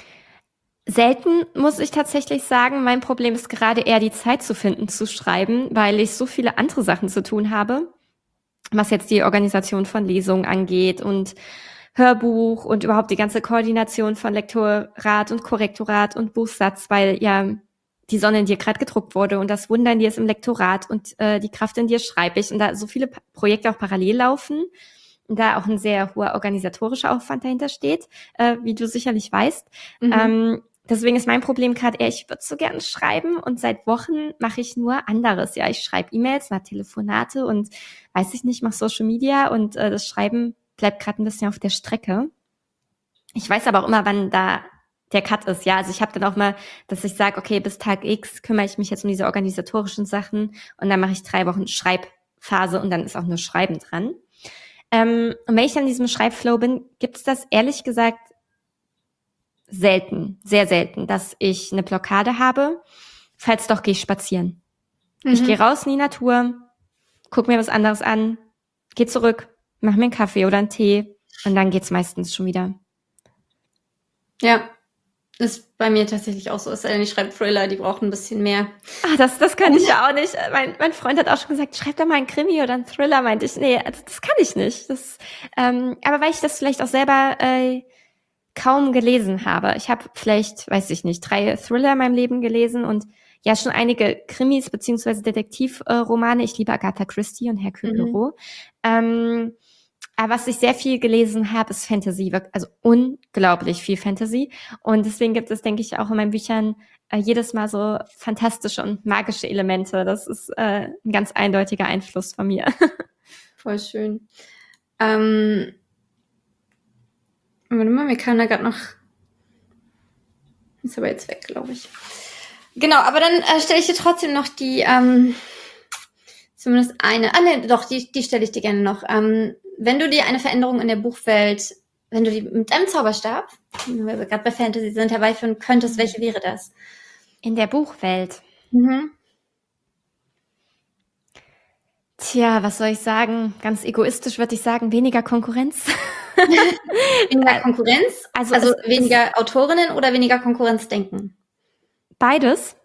Selten, muss ich tatsächlich sagen. Mein Problem ist gerade eher die Zeit zu finden, zu schreiben, weil ich so viele andere Sachen zu tun habe, was jetzt die Organisation von Lesungen angeht und Hörbuch und überhaupt die ganze Koordination von Lektorat und Korrektorat und Buchsatz, weil ja die Sonne in dir gerade gedruckt wurde und das Wunder in dir ist im Lektorat und die Kraft in dir schreibe ich und da so viele Projekte auch parallel laufen und da auch ein sehr hoher organisatorischer Aufwand dahinter steht, wie du sicherlich weißt. Deswegen ist mein Problem gerade eher, ich würde so gerne schreiben und seit Wochen mache ich nur anderes. Ja, ich schreibe E-Mails, mache Telefonate und weiß ich nicht, mache Social Media und das Schreiben bleibt gerade ein bisschen auf der Strecke. Ich weiß aber auch immer, wann da der Cut ist. Ja, also ich habe dann auch mal, dass ich sage, okay, bis Tag X kümmere ich mich jetzt um diese organisatorischen Sachen und dann mache ich 3 Wochen Schreibphase und dann ist auch nur Schreiben dran. Und wenn ich dann in diesem Schreibflow bin, gibt es das ehrlich gesagt selten, sehr selten, dass ich eine Blockade habe. Falls doch, gehe ich spazieren. Ich gehe raus in die Natur, guck mir was anderes an, gehe zurück, mach mir einen Kaffee oder einen Tee und dann geht's meistens schon wieder. Ja, ist bei mir tatsächlich auch so. Es sei denn, ich schreibe Thriller, die brauchen ein bisschen mehr. Das kann ich ja auch nicht. Mein Freund hat auch schon gesagt, schreib doch mal einen Krimi oder einen Thriller, meinte ich. Nee, also das kann ich nicht. Aber weil ich das vielleicht auch selber kaum gelesen habe. Ich habe vielleicht, weiß ich nicht, 3 Thriller in meinem Leben gelesen und ja, schon einige Krimis beziehungsweise Detektivromane. Ich liebe Agatha Christie und Hercule Poirot. Aber was ich sehr viel gelesen habe, ist Fantasy, also unglaublich viel Fantasy. Und deswegen gibt es, denke ich, auch in meinen Büchern jedes Mal so fantastische und magische Elemente. Das ist ein ganz eindeutiger Einfluss von mir. Voll schön. Warte mal, mir kam da gerade noch... Ist aber jetzt weg, glaube ich. Genau, aber dann stelle ich dir trotzdem noch die... zumindest eine... nee, doch, die stelle ich dir gerne noch. Wenn du dir eine Veränderung in der Buchwelt, wenn du die mit einem Zauberstab, weil wir gerade bei Fantasy sind, herbeiführen könntest, welche wäre das? In der Buchwelt? Tja, was soll ich sagen? Ganz egoistisch würde ich sagen, weniger Konkurrenz. Weniger Konkurrenz? Also weniger Autorinnen oder weniger Konkurrenzdenken? Beides.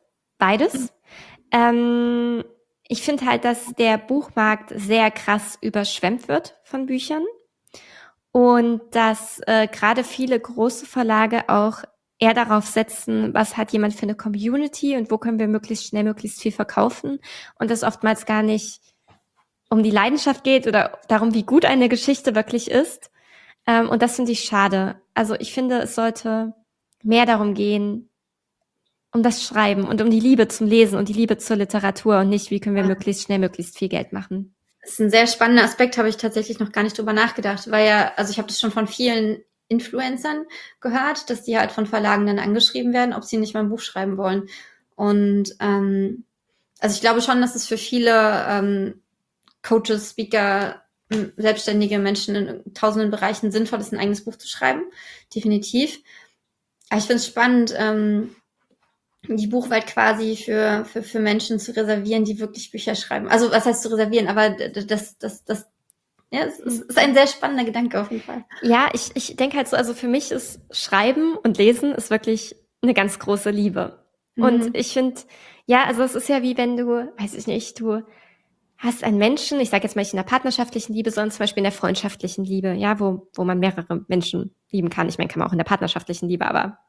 Ich finde halt, dass der Buchmarkt sehr krass überschwemmt wird von Büchern und dass gerade viele große Verlage auch eher darauf setzen, was hat jemand für eine Community und wo können wir möglichst schnell möglichst viel verkaufen und das oftmals gar nicht um die Leidenschaft geht oder darum, wie gut eine Geschichte wirklich ist. Und das finde ich schade. Also ich finde, es sollte mehr darum gehen, um das Schreiben und um die Liebe zum Lesen und die Liebe zur Literatur und nicht, wie können wir möglichst schnell möglichst viel Geld machen. Das ist ein sehr spannender Aspekt, habe ich tatsächlich noch gar nicht drüber nachgedacht, weil ja, also ich habe das schon von vielen Influencern gehört, dass die halt von Verlagen dann angeschrieben werden, ob sie nicht mal ein Buch schreiben wollen. Und also ich glaube schon, dass es für viele Coaches, Speaker, selbstständige Menschen in tausenden Bereichen sinnvoll ist, ein eigenes Buch zu schreiben. Definitiv. Aber ich finde es spannend, die Buchwelt quasi für Menschen zu reservieren, die wirklich Bücher schreiben. Also was heißt zu reservieren? Aber das ja, es ist ein sehr spannender Gedanke auf jeden Fall. Ja, ich denke halt so, also für mich ist Schreiben und Lesen ist wirklich eine ganz große Liebe. Und ich finde, ja, also es ist ja wie wenn du, weiß ich nicht, du hast einen Menschen, ich sage jetzt mal nicht in der partnerschaftlichen Liebe, sondern zum Beispiel in der freundschaftlichen Liebe, ja, wo man mehrere Menschen lieben kann. Ich meine, kann man auch in der partnerschaftlichen Liebe, aber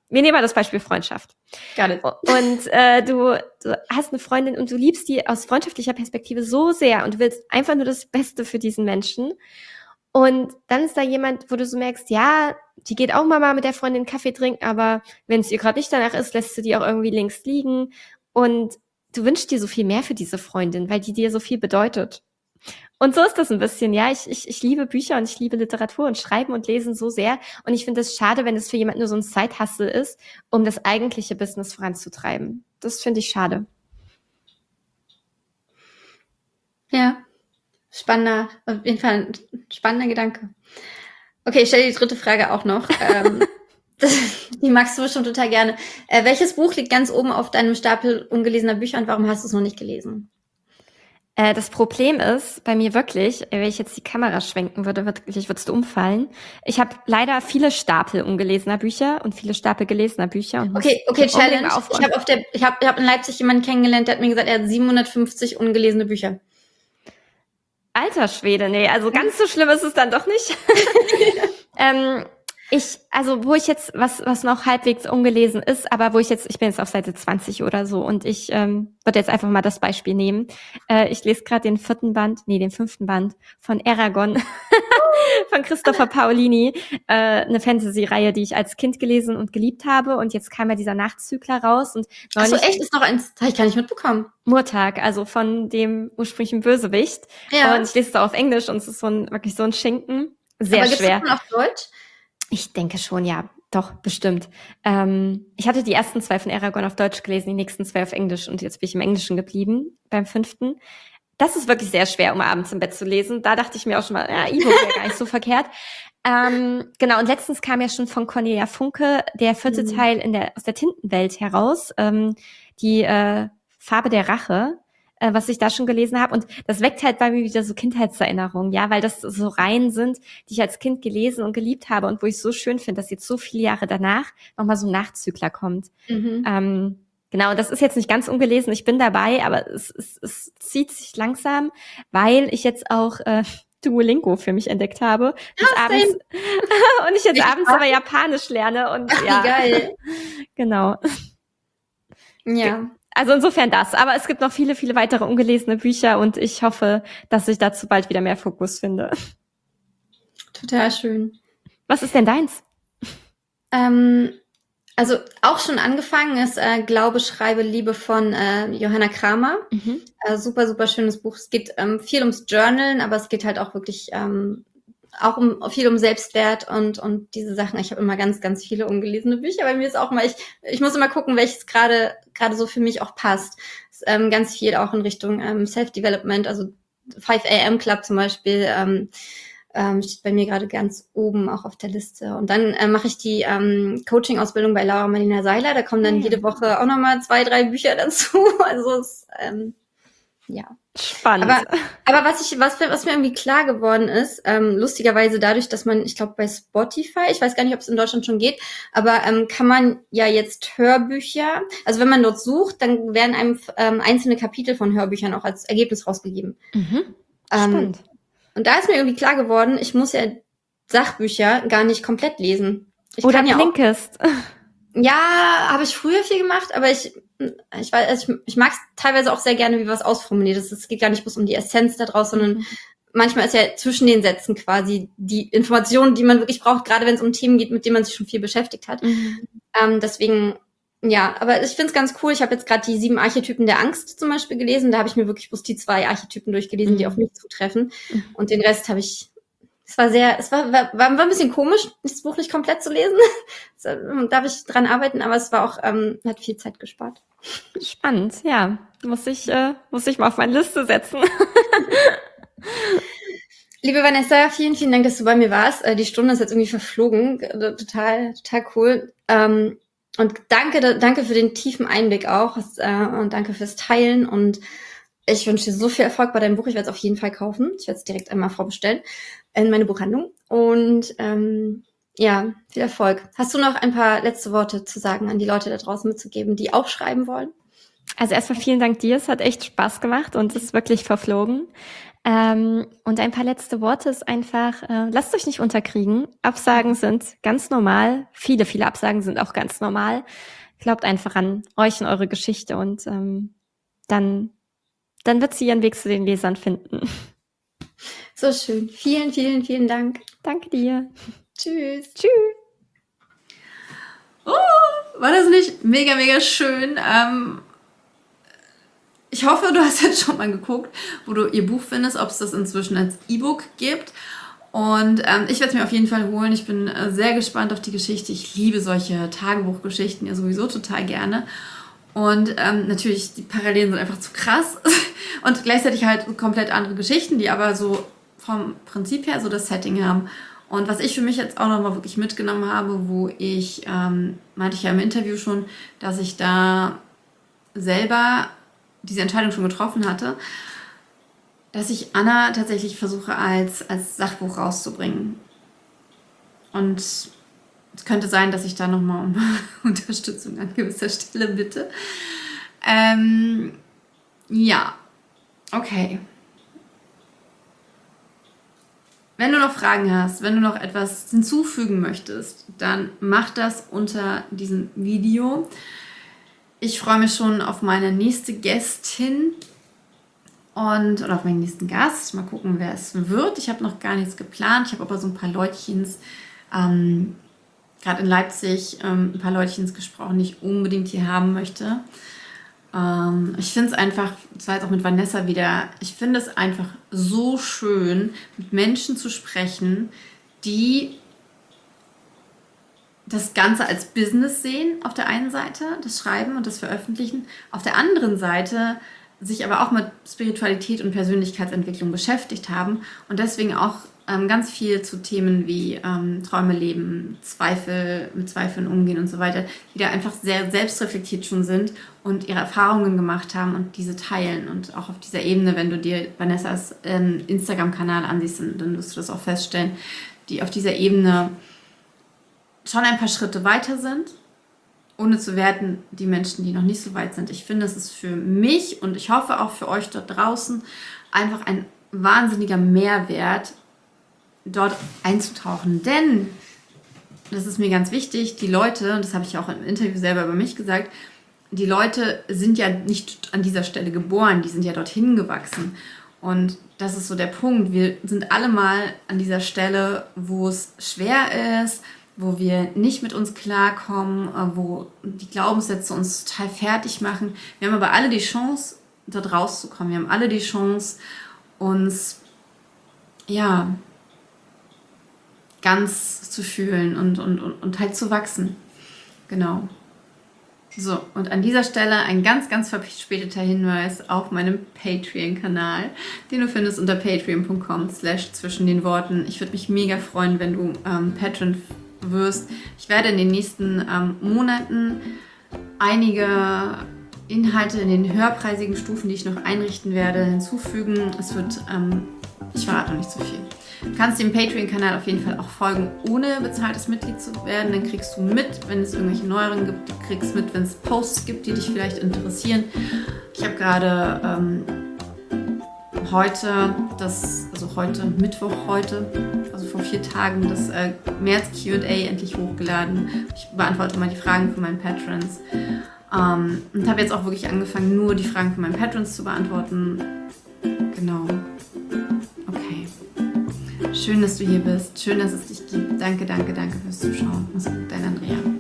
wir nehmen mal das Beispiel Freundschaft. Got it. Und du hast eine Freundin und du liebst die aus freundschaftlicher Perspektive so sehr und du willst einfach nur das Beste für diesen Menschen. Und dann ist da jemand, wo du so merkst, ja, die geht auch mal mit der Freundin Kaffee trinken, aber wenn es ihr gerade nicht danach ist, lässt du die auch irgendwie links liegen. Und du wünschst dir so viel mehr für diese Freundin, weil die dir so viel bedeutet. Und so ist das ein bisschen, ja. Ich liebe Bücher und ich liebe Literatur und Schreiben und Lesen so sehr. Und ich finde es schade, wenn es für jemanden nur so ein Side-Hustle ist, um das eigentliche Business voranzutreiben. Das finde ich schade. Ja, auf jeden Fall ein spannender Gedanke. Okay, ich stelle die dritte Frage auch noch. Die magst du bestimmt total gerne. Welches Buch liegt ganz oben auf deinem Stapel ungelesener Bücher und warum hast du es noch nicht gelesen? Das Problem ist bei mir wirklich, wenn ich jetzt die Kamera schwenken würde, würdest du umfallen. Ich habe leider viele Stapel ungelesener Bücher und viele Stapel gelesener Bücher. Und Okay, Challenge. Ich hab in Leipzig jemanden kennengelernt, der hat mir gesagt, er hat 750 ungelesene Bücher. Alter Schwede, nee, also ganz so schlimm ist es dann doch nicht. Wo ich jetzt, was noch halbwegs ungelesen ist, aber ich bin jetzt auf Seite 20 oder so und ich würde jetzt einfach mal das Beispiel nehmen. Ich lese gerade den 5. Band von Eragon von Christopher Paolini, eine Fantasy-Reihe, die ich als Kind gelesen und geliebt habe und jetzt kam ja dieser Nachzügler raus und neulich... Achso, echt? Ist noch eins? Habe ich gar nicht mitbekommen. Murtag, also von dem ursprünglichen Bösewicht. Ja. Und ich lese es auch auf Englisch und es ist wirklich so ein Schinken. Sehr aber schwer. Aber gibt es auf Deutsch? Ich denke schon, ja. Doch, bestimmt. Ich hatte die ersten 2 von Eragon auf Deutsch gelesen, die nächsten 2 auf Englisch und jetzt bin ich im Englischen geblieben beim 5. Das ist wirklich sehr schwer, um abends im Bett zu lesen. Da dachte ich mir auch schon mal, ja, E-Book wäre gar nicht so verkehrt. Genau, und letztens kam ja schon von Cornelia Funke der 4. Teil aus der Tintenwelt heraus, die Farbe der Rache, was ich da schon gelesen habe. Und das weckt halt bei mir wieder so Kindheitserinnerungen, ja, weil das so Reihen sind, die ich als Kind gelesen und geliebt habe und wo ich so schön finde, dass jetzt so viele Jahre danach nochmal so ein Nachzügler kommt. Genau, das ist jetzt nicht ganz ungelesen, ich bin dabei, aber es zieht sich langsam, weil ich jetzt auch Duolingo für mich entdeckt habe. Abends, und ich jetzt abends aber Japanisch lerne. Und ja, wie geil. Genau. Ja. Also insofern das. Aber es gibt noch viele, viele weitere ungelesene Bücher und ich hoffe, dass ich dazu bald wieder mehr Fokus finde. Total schön. Was ist denn deins? Also auch schon angefangen ist Glaube, Schreibe, Liebe von Johanna Kramer. Super, super schönes Buch. Es geht viel ums Journalen, aber es geht halt auch wirklich viel um Selbstwert und diese Sachen. Ich habe immer ganz, ganz viele ungelesene Bücher. Bei mir ist auch mal, ich muss immer gucken, welches gerade so für mich auch passt. Ist, ganz viel auch in Richtung Self-Development, also 5 AM Club zum Beispiel, steht bei mir gerade ganz oben auch auf der Liste. Und dann mache ich die Coaching-Ausbildung bei Laura Marlina Seiler. Da kommen dann jede Woche auch nochmal 2, 3 Bücher dazu. Also es ja. Spannend. Aber was mir irgendwie klar geworden ist, lustigerweise dadurch, dass man, ich glaube bei Spotify, ich weiß gar nicht, ob es in Deutschland schon geht, aber kann man ja jetzt Hörbücher, also wenn man dort sucht, dann werden einem einzelne Kapitel von Hörbüchern auch als Ergebnis rausgegeben. Spannend. Und da ist mir irgendwie klar geworden, ich muss ja Sachbücher gar nicht komplett lesen. Oder Blinkist. Ja, habe ich früher viel gemacht, aber ich mag es teilweise auch sehr gerne, wie was ausformuliert ist. Es geht gar nicht bloß um die Essenz da draus, sondern manchmal ist ja zwischen den Sätzen quasi die Information, die man wirklich braucht, gerade wenn es um Themen geht, mit denen man sich schon viel beschäftigt hat. Deswegen, ja, aber ich finde es ganz cool. Ich habe jetzt gerade die 7 Archetypen der Angst zum Beispiel gelesen. Da habe ich mir wirklich bloß die 2 Archetypen durchgelesen, die auf mich zutreffen. Und den Rest habe ich... Es war ein bisschen komisch, das Buch nicht komplett zu lesen. Da darf ich dran arbeiten, aber es war auch, hat viel Zeit gespart. Spannend, ja. Muss ich mal auf meine Liste setzen. Liebe Vanessa, vielen, vielen Dank, dass du bei mir warst. Die Stunde ist jetzt irgendwie verflogen. Total, total cool. Und danke für den tiefen Einblick auch. Und danke fürs Teilen und ich wünsche dir so viel Erfolg bei deinem Buch. Ich werde es auf jeden Fall kaufen. Ich werde es direkt einmal vorbestellen in meine Buchhandlung. Und ja, viel Erfolg. Hast du noch ein paar letzte Worte zu sagen an die Leute da draußen mitzugeben, die auch schreiben wollen? Also erstmal vielen Dank dir. Es hat echt Spaß gemacht und es ist wirklich verflogen. Und ein paar letzte Worte ist einfach, lasst euch nicht unterkriegen. Absagen sind ganz normal. Viele, viele Absagen sind auch ganz normal. Glaubt einfach an euch und eure Geschichte und dann wird sie ihren Weg zu den Lesern finden. So schön. Vielen, vielen, vielen Dank. Danke dir. Tschüss. Tschüss. Oh, war das nicht mega, mega schön? Ich hoffe, du hast jetzt schon mal geguckt, wo du ihr Buch findest, ob es das inzwischen als E-Book gibt. Und ich werde es mir auf jeden Fall holen. Ich bin sehr gespannt auf die Geschichte. Ich liebe solche Tagebuchgeschichten ja sowieso total gerne. Und natürlich, die Parallelen sind einfach zu krass. Und gleichzeitig halt komplett andere Geschichten, die aber so vom Prinzip her so das Setting haben. Und was ich für mich jetzt auch nochmal wirklich mitgenommen habe, wo ich, meinte ich ja im Interview schon, dass ich da selber diese Entscheidung schon getroffen hatte, dass ich Anna tatsächlich versuche als Sachbuch rauszubringen. Und es könnte sein, dass ich da nochmal um Unterstützung an gewisser Stelle bitte. Ja, okay. Wenn du noch Fragen hast, wenn du noch etwas hinzufügen möchtest, dann mach das unter diesem Video. Ich freue mich schon auf meine nächste Gästin oder auf meinen nächsten Gast. Mal gucken, wer es wird. Ich habe noch gar nichts geplant. Ich habe aber so ein paar Leutchens, gerade in Leipzig, ein paar Leutchens gesprochen, die ich unbedingt hier haben möchte. Ich finde es einfach, das war jetzt auch mit Vanessa wieder, ich finde es einfach so schön, mit Menschen zu sprechen, die das Ganze als Business sehen, auf der einen Seite, das Schreiben und das Veröffentlichen, auf der anderen Seite sich aber auch mit Spiritualität und Persönlichkeitsentwicklung beschäftigt haben und deswegen auch ganz viel zu Themen wie Träume leben, mit Zweifeln umgehen und so weiter, die da einfach sehr selbstreflektiert schon sind und ihre Erfahrungen gemacht haben und diese teilen. Und auch auf dieser Ebene, wenn du dir Vanessas Instagram-Kanal ansiehst, dann wirst du das auch feststellen, die auf dieser Ebene schon ein paar Schritte weiter sind, ohne zu werten, die Menschen, die noch nicht so weit sind. Ich finde, es ist für mich und ich hoffe auch für euch dort draußen einfach ein wahnsinniger Mehrwert, dort einzutauchen. Denn, das ist mir ganz wichtig, die Leute, und das habe ich auch im Interview selber über mich gesagt, die Leute sind ja nicht an dieser Stelle geboren, die sind ja dorthin gewachsen. Und das ist so der Punkt. Wir sind alle mal an dieser Stelle, wo es schwer ist, wo wir nicht mit uns klarkommen, wo die Glaubenssätze uns total fertig machen. Wir haben aber alle die Chance, dort rauszukommen. Wir haben alle die Chance, uns ganz zu fühlen und halt zu wachsen. Genau. So, und an dieser Stelle ein ganz, ganz verspäteter Hinweis auf meinem Patreon-Kanal, den du findest unter patreon.com/zwischen den Worten. Ich würde mich mega freuen, wenn du Patron wirst. Ich werde in den nächsten Monaten einige Inhalte in den höherpreisigen Stufen, die ich noch einrichten werde, hinzufügen. Es wird, ich verrate noch nicht so viel. Du kannst dem Patreon-Kanal auf jeden Fall auch folgen, ohne bezahltes Mitglied zu werden. Dann kriegst du mit, wenn es irgendwelche Neuerungen gibt. Du kriegst mit, wenn es Posts gibt, die dich vielleicht interessieren. Ich habe gerade Mittwoch, also vor 4 Tagen, das März Q&A endlich hochgeladen. Ich beantworte mal die Fragen von meinen Patrons. Und habe jetzt auch wirklich angefangen, nur die Fragen von meinen Patrons zu beantworten. Genau. Okay. Schön, dass du hier bist. Schön, dass es dich gibt. Danke, danke, danke fürs Zuschauen. Mach's gut, dein Andrea.